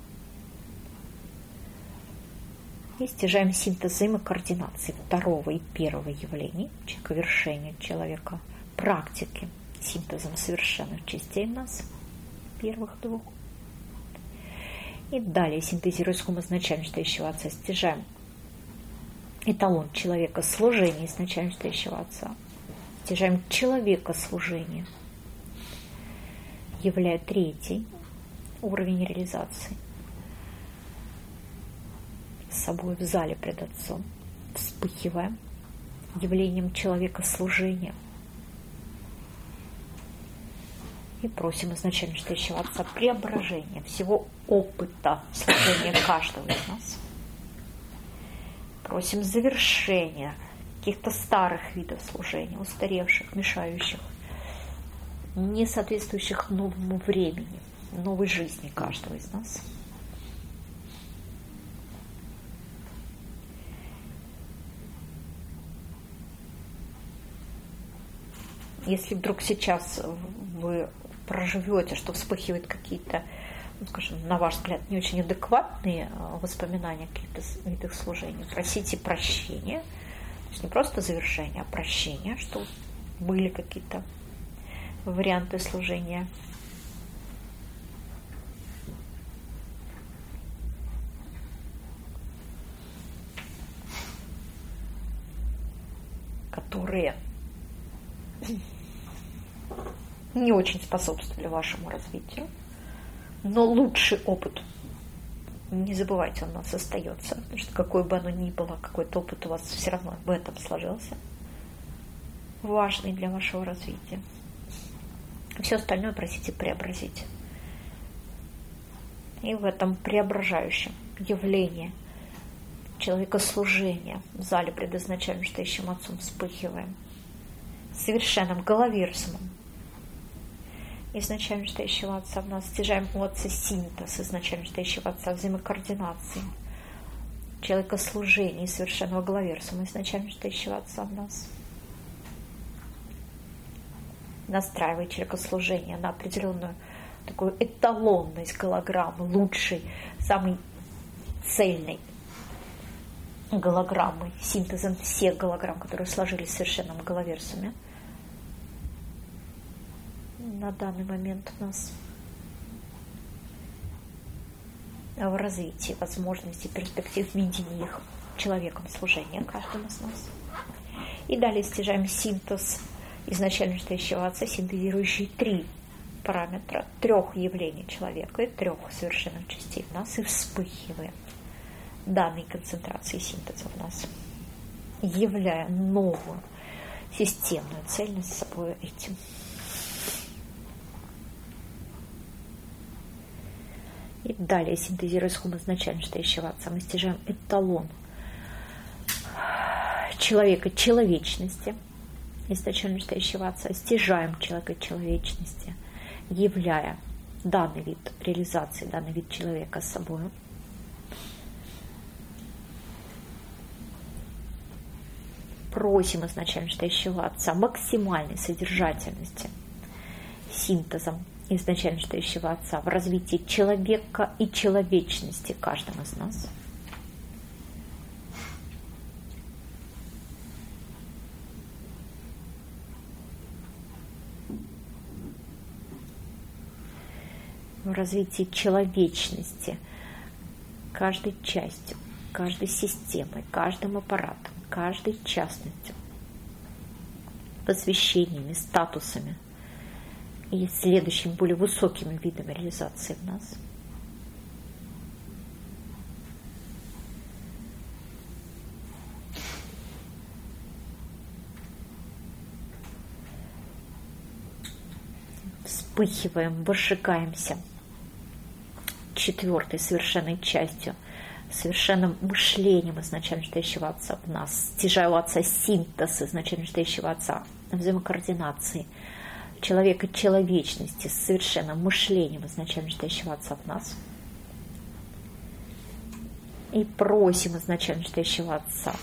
И стяжаем синтез взаимокоординации второго и первого явлений, человека вершения, человека практики, синтезом совершенных частей в нас, первых двух. И далее, синтезируя схему изначально стоящего Отца, стяжаем эталон человека служения изначально стоящего Отца, стяжаем человека служения, являя третий уровень реализации с собой в зале пред Отцом, вспыхивая явлением человека служения. И просим изначально стоящего Отца преображения всего опыта служения каждого из нас. Просим завершения каких-то старых видов служения, устаревших, мешающих, не соответствующих новому времени, новой жизни каждого из нас. Если вдруг сейчас вы проживете, что вспыхивают какие-то, ну, скажем, на ваш взгляд, не очень адекватные воспоминания о каких-то видах служения, просите прощения. То есть не просто завершение, а прощения, что были какие-то варианты служения. Которые не очень способствовали вашему развитию, но лучший опыт, не забывайте, он у нас остается, потому что какой бы оно ни было, какой-то опыт у вас все равно в этом сложился, важный для вашего развития. Все остальное просите преобразить. И в этом преображающем явление человекослужения в зале, предназначенном Настоящим Отцом, вспыхиваем совершенным головерсумом. Изначально Настоящего Отца в нас стяжаем у Отца синтез, изначально Настоящего Отца взаимокоординации, человекослужения и совершенного головерсума, изначально Настоящего Отца в нас. Настраивая человекослужение на определенную такую эталонность голограммы, лучшей, самой цельной голограммы, синтезом всех голограмм, которые сложились в совершенном головерсуме. На данный момент у нас в развитии возможностей, перспектив видения их человеком служения каждому из нас. И далее стяжаем синтез изначально Настоящего Отца, синтезирующий три параметра трех явлений человека и трех совершенных частей в нас, и вспыхиваем данной концентрации синтеза в нас, являя новую системную цельность собой этим. И далее, синтезируя схему изначально Настоящего Отца, мы стяжаем эталон человека человечности, изначально Настоящего Отца, стяжаем человека человечности, являя данный вид реализации, данный вид человека собой. Просим изначально Настоящего Отца максимальной содержательности синтезом изначально Настоящего Отца в развитии человека и человечности каждого из нас. В развитии человечности каждой частью, каждой системой, каждым аппаратом, каждой частностью, посвящениями, статусами и следующими более высокими видами реализации в нас. Вспыхиваем, выжигаемся четвертой совершенной частью, совершенным мышлением изначально Настоящего Отца в нас, стяжая у Отца синтез изначально Настоящего Отца, взаимокоординации человека человечности с совершенным мышлением изначально Настоящего Отца в нас. И просим изначально Настоящего Отца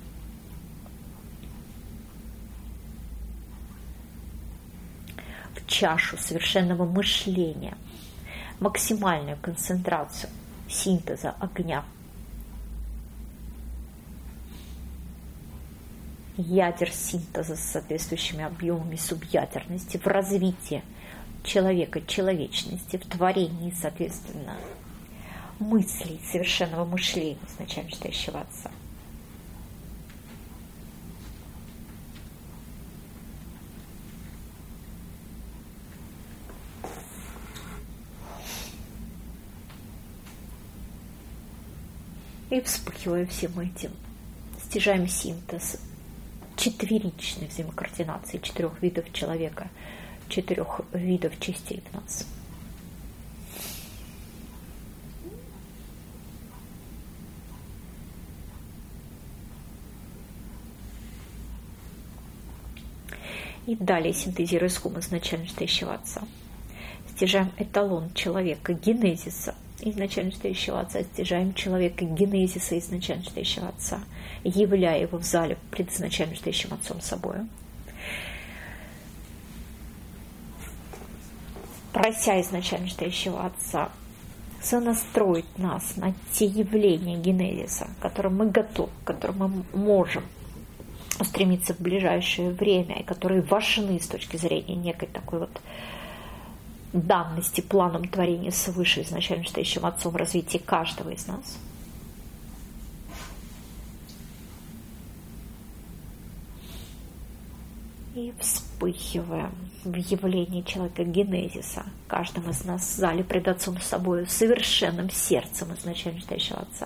в чашу совершенного мышления максимальную концентрацию синтеза огня, ядер синтеза с соответствующими объемами субъядерности в развитии человека человечности, в творении, соответственно, мыслей совершенного мышления изначально Настоящего Отца. И вспыхивая всем этим, стяжаем синтез четверичной взаимокоординации четырех видов человека, четырех видов частей в нас. И далее, синтезируя схему изначально Настоящего Отца, стяжаем эталон человека генезиса изначально Настоящего Отца, стяжаем человека генезиса изначально Настоящего Отца, являя его в зале предизначально Настоящим Отцом собою, прося изначально Настоящего Отца сонастроить нас на те явления генезиса, к которым мы готовы, к которым мы можем устремиться в ближайшее время, и которые важны с точки зрения некой такой вот данности планом творения свыше изначально Настоящим Отцом в развитии каждого из нас. И вспыхиваем в явлении человека генезиса каждым из нас в зале пред Отцом с собой совершенным сердцем изначально Настоящего Отца.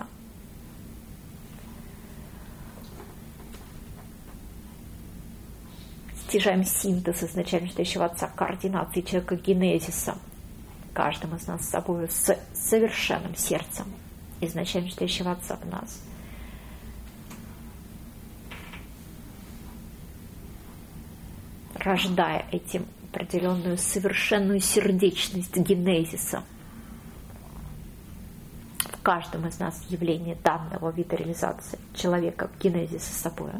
Стяжаем синтез изначально Настоящего Отца, координации человека генезиса каждым из нас с собой с совершенным сердцем, изначально стоящего Отца в нас. Рождая этим определенную совершенную сердечность генезиса в каждом из нас явление данного вида реализации человека в генезисе собой.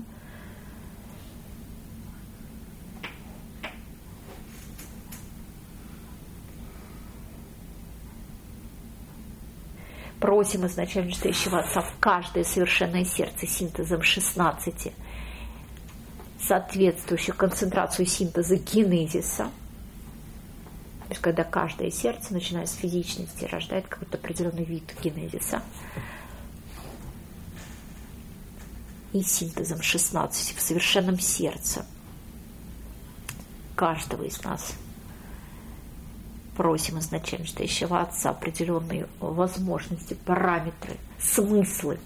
Просим изначально стоящего Отца в каждое совершенное сердце синтезом шестнадцати, соответствующую концентрацию синтеза генезиса. То есть, когда каждое сердце, начиная с физичности, рождает какой-то определенный вид генезиса. И синтезом шестнадцати в совершенном сердце каждого из нас просим изначально стоящего Отца определенные возможности, параметры, смыслы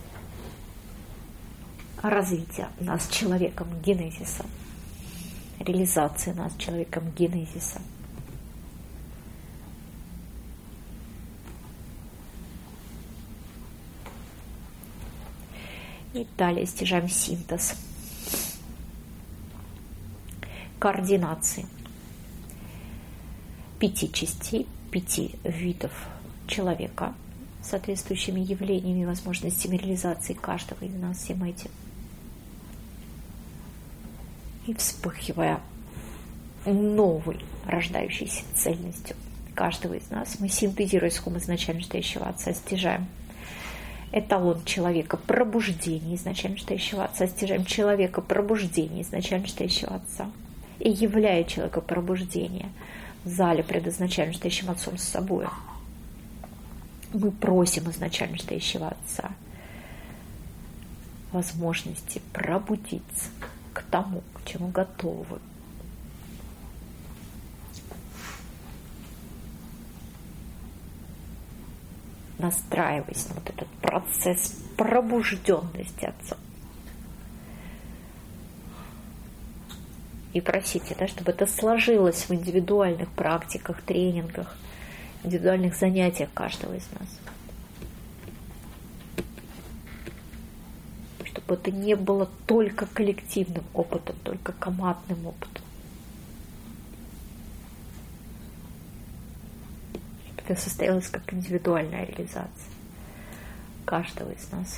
развития нас человеком генезиса, реализации нас человеком генезиса. И далее стяжаем синтез координации пяти частей, пяти видов человека, соответствующими явлениями и возможностями реализации каждого из нас всем этим. И вспыхивая новой, рождающейся цельностью каждого из нас, мы, синтезируя исход изначально стоящего Отца, стяжаем эталон человека пробуждения изначально стоящего Отца, стяжаем человека пробуждения изначально стоящего Отца. И являя человека пробуждения в зале, предназначально стоящим Отцом с собой, мы просим изначально стоящего Отца возможности пробудиться к тому, к чему готовы. Настраиваясь на вот этот процесс пробужденности Отца. И просите, да, чтобы это сложилось в индивидуальных практиках, тренингах, индивидуальных занятиях каждого из нас. Чтобы это не было только коллективным опытом, только командным опытом. Чтобы это состоялось как индивидуальная реализация каждого из нас.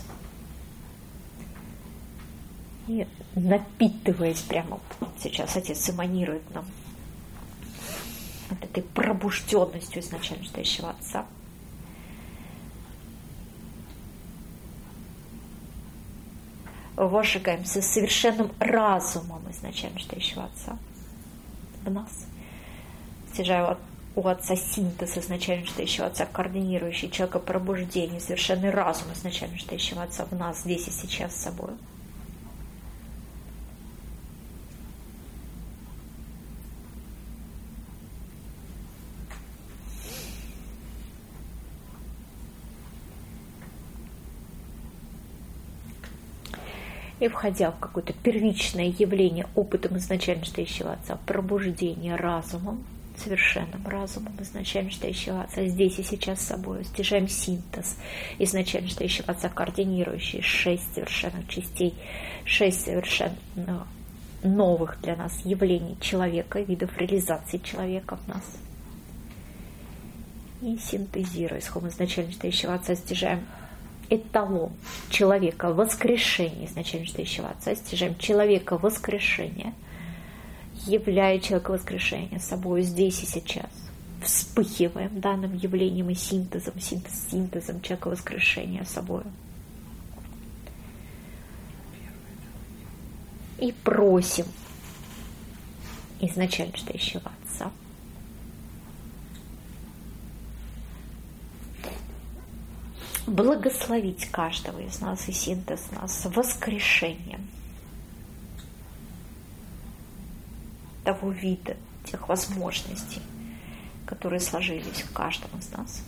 И напитываясь прямо, сейчас Отец эманирует нам вот этой пробужденностью изначально стоящего Отца. Возжигаемся совершенным разумом изначально стоящего Отца в нас. Стяжаю у Отца синтез изначально стоящего Отца, координирующий человека пробуждение, совершенный разум изначально стоящего Отца в нас здесь и сейчас с собой. И входя в какое-то первичное явление опытом изначально стоящего Отца, пробуждение разумом, совершенным разумом изначально стоящего Отца, здесь и сейчас с собой, стяжаем синтез изначально стоящего Отца, координирующий шесть совершенных частей, шесть совершенно новых для нас явлений человека, видов реализации человека в нас. И синтезируя исход изначально стоящего Отца, стяжаем эталон человека воскрешения изначально стоящего Отца, стяжаем человека воскрешения, являя человека воскрешения собой здесь и сейчас, вспыхиваем данным явлением и синтезом, синтез, синтезом человека воскрешения собой. И просим изначально стоящего Отца благословить каждого из нас и синтез нас воскрешением того вида, тех возможностей, которые сложились в каждом из нас,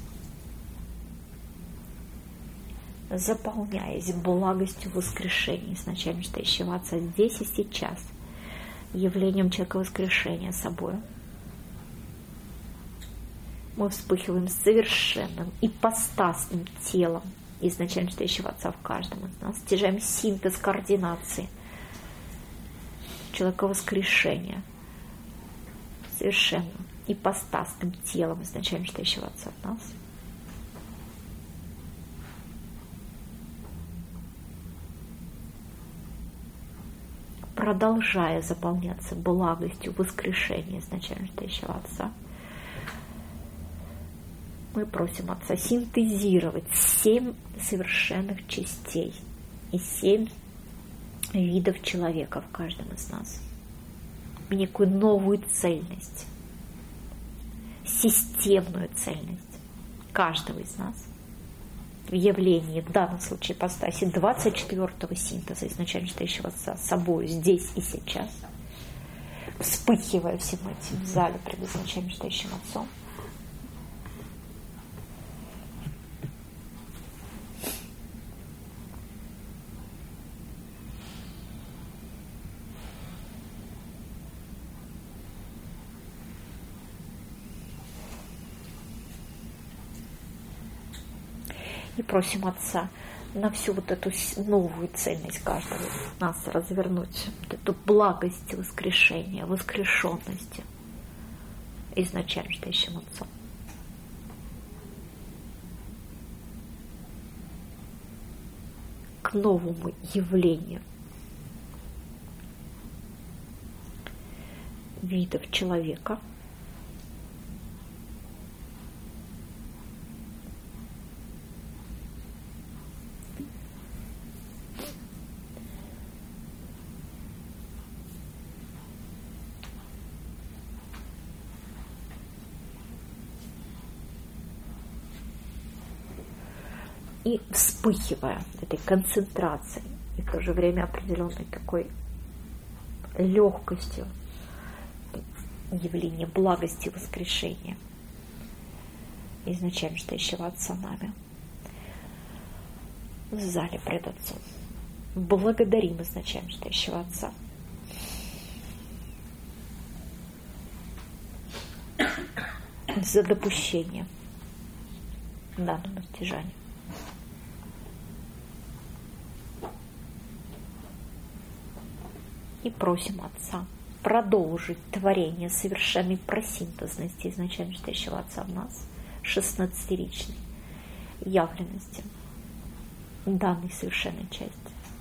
заполняясь благостью воскрешения изначально стоящего Отца здесь и сейчас, явлением человека воскрешения собой. мы вспыхиваем совершенным ипостасным телом изначально стоящего Отца в каждом из нас, стяжаем синтез координации человека воскрешения совершенным ипостасным телом изначально стоящего Отца в нас. Продолжая заполняться благостью воскрешения изначально стоящего Отца, мы просим Отца синтезировать семь совершенных частей и семь видов человека в каждом из нас, в некую новую цельность, системную цельность каждого из нас в явлении, в данном случае ипостаси двадцать четвёртого синтеза изначально стоящего Отца с собой здесь и сейчас, вспыхивая всем этим в зале пред изначально стоящим Отцом. И просим Отца на всю вот эту новую цельность каждого из нас развернуть, вот эту благость воскрешения, воскрешенности изначально стоящим Отцом. К новому явлению видов человека, и вспыхивая этой концентрацией и в то же время определенной такой легкостью явления благости воскрешения изначально стоящего Отца нами в зале пред Отцом. Благодарим изначально стоящего Отца за допущение данному стяжанию. И просим Отца продолжить творение совершенной просинтезности изначально стоящего Отца в нас, шестнадцатиричной явленности данной совершенной части.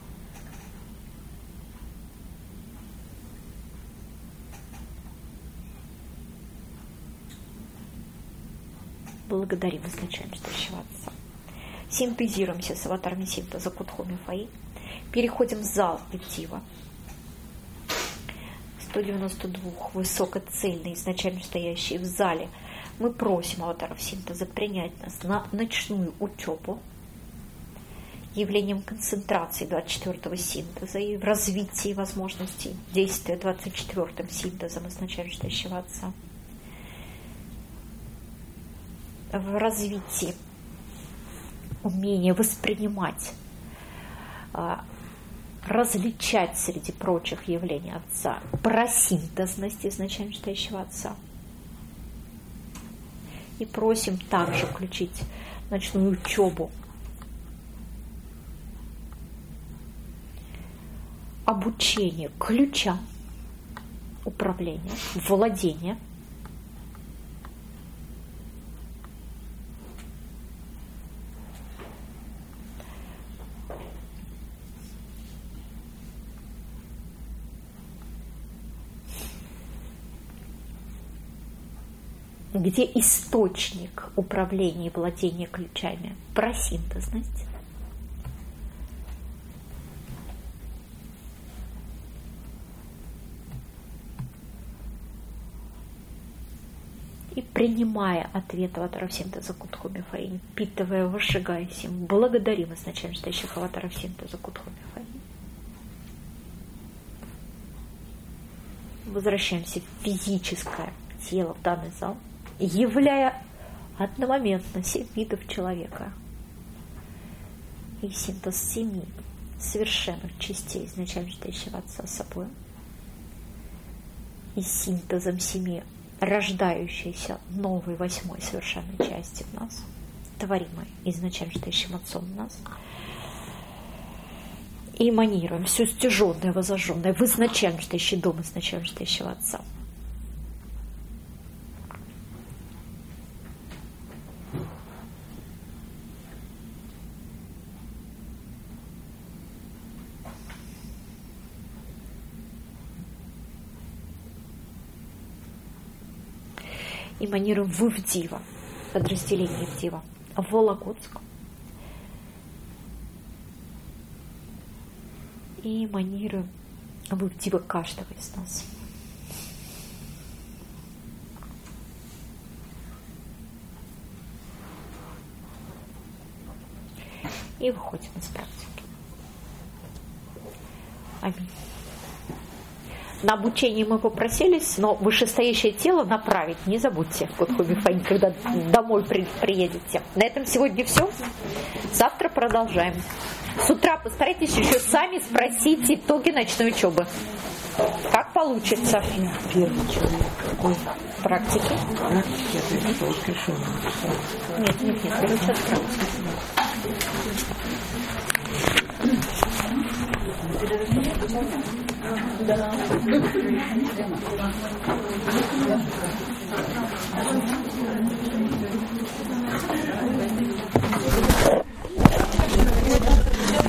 Благодарим изначально стоящего Отца. Синтезируемся с аватарами синтеза Кудхоми Фаи. Переходим в зал Итива. сто девяносто два высокоцельные, изначально стоящие в зале. Мы просим аватаров синтеза принять нас на ночную учебу явлением концентрации двадцать четвёртого синтеза и в развитии возможностей действия двадцать четвёртым синтезом изначально стоящего Отца. В развитии умения воспринимать, различать среди прочих явлений Отца просинтезность изначально стоящего Отца. И просим также включить ночную учебу обучение ключам управления, владения, где источник управления и владения ключами – просинтезность. И принимая ответ аватаров синтеза Кудхоми Фаи, впитывая, выжигаясь им, благодарим изначально стоящих аватаров синтеза Кудхоми Фаи. Возвращаемся в физическое тело, в данный зал, являя одномоментно семь видов человека и синтез семи совершенных частей изначально стоящего Отца с собой и синтезом семи рождающейся новой восьмой совершенной части в нас, творимой изначально стоящим Отцом в нас, и эманируем все стяженное, возожженное в изначально стоящий дом изначально стоящего Отца. Эманируем в Ивдива, подразделение Ивдива, в Вологодск. И эманируем в Ивдива каждого из нас. И выходим из практики. Аминь. На обучение мы попросились, но вышестоящее тело направить не забудьте в Котху-Мифань, когда домой при, приедете. На этом сегодня все. Завтра продолжаем. С утра постарайтесь еще сами спросить итоги ночной учебы. Как получится? Первый человек какой? Практики. Практики, это не только решение. Нет, нет, нет, первый час практики. Да.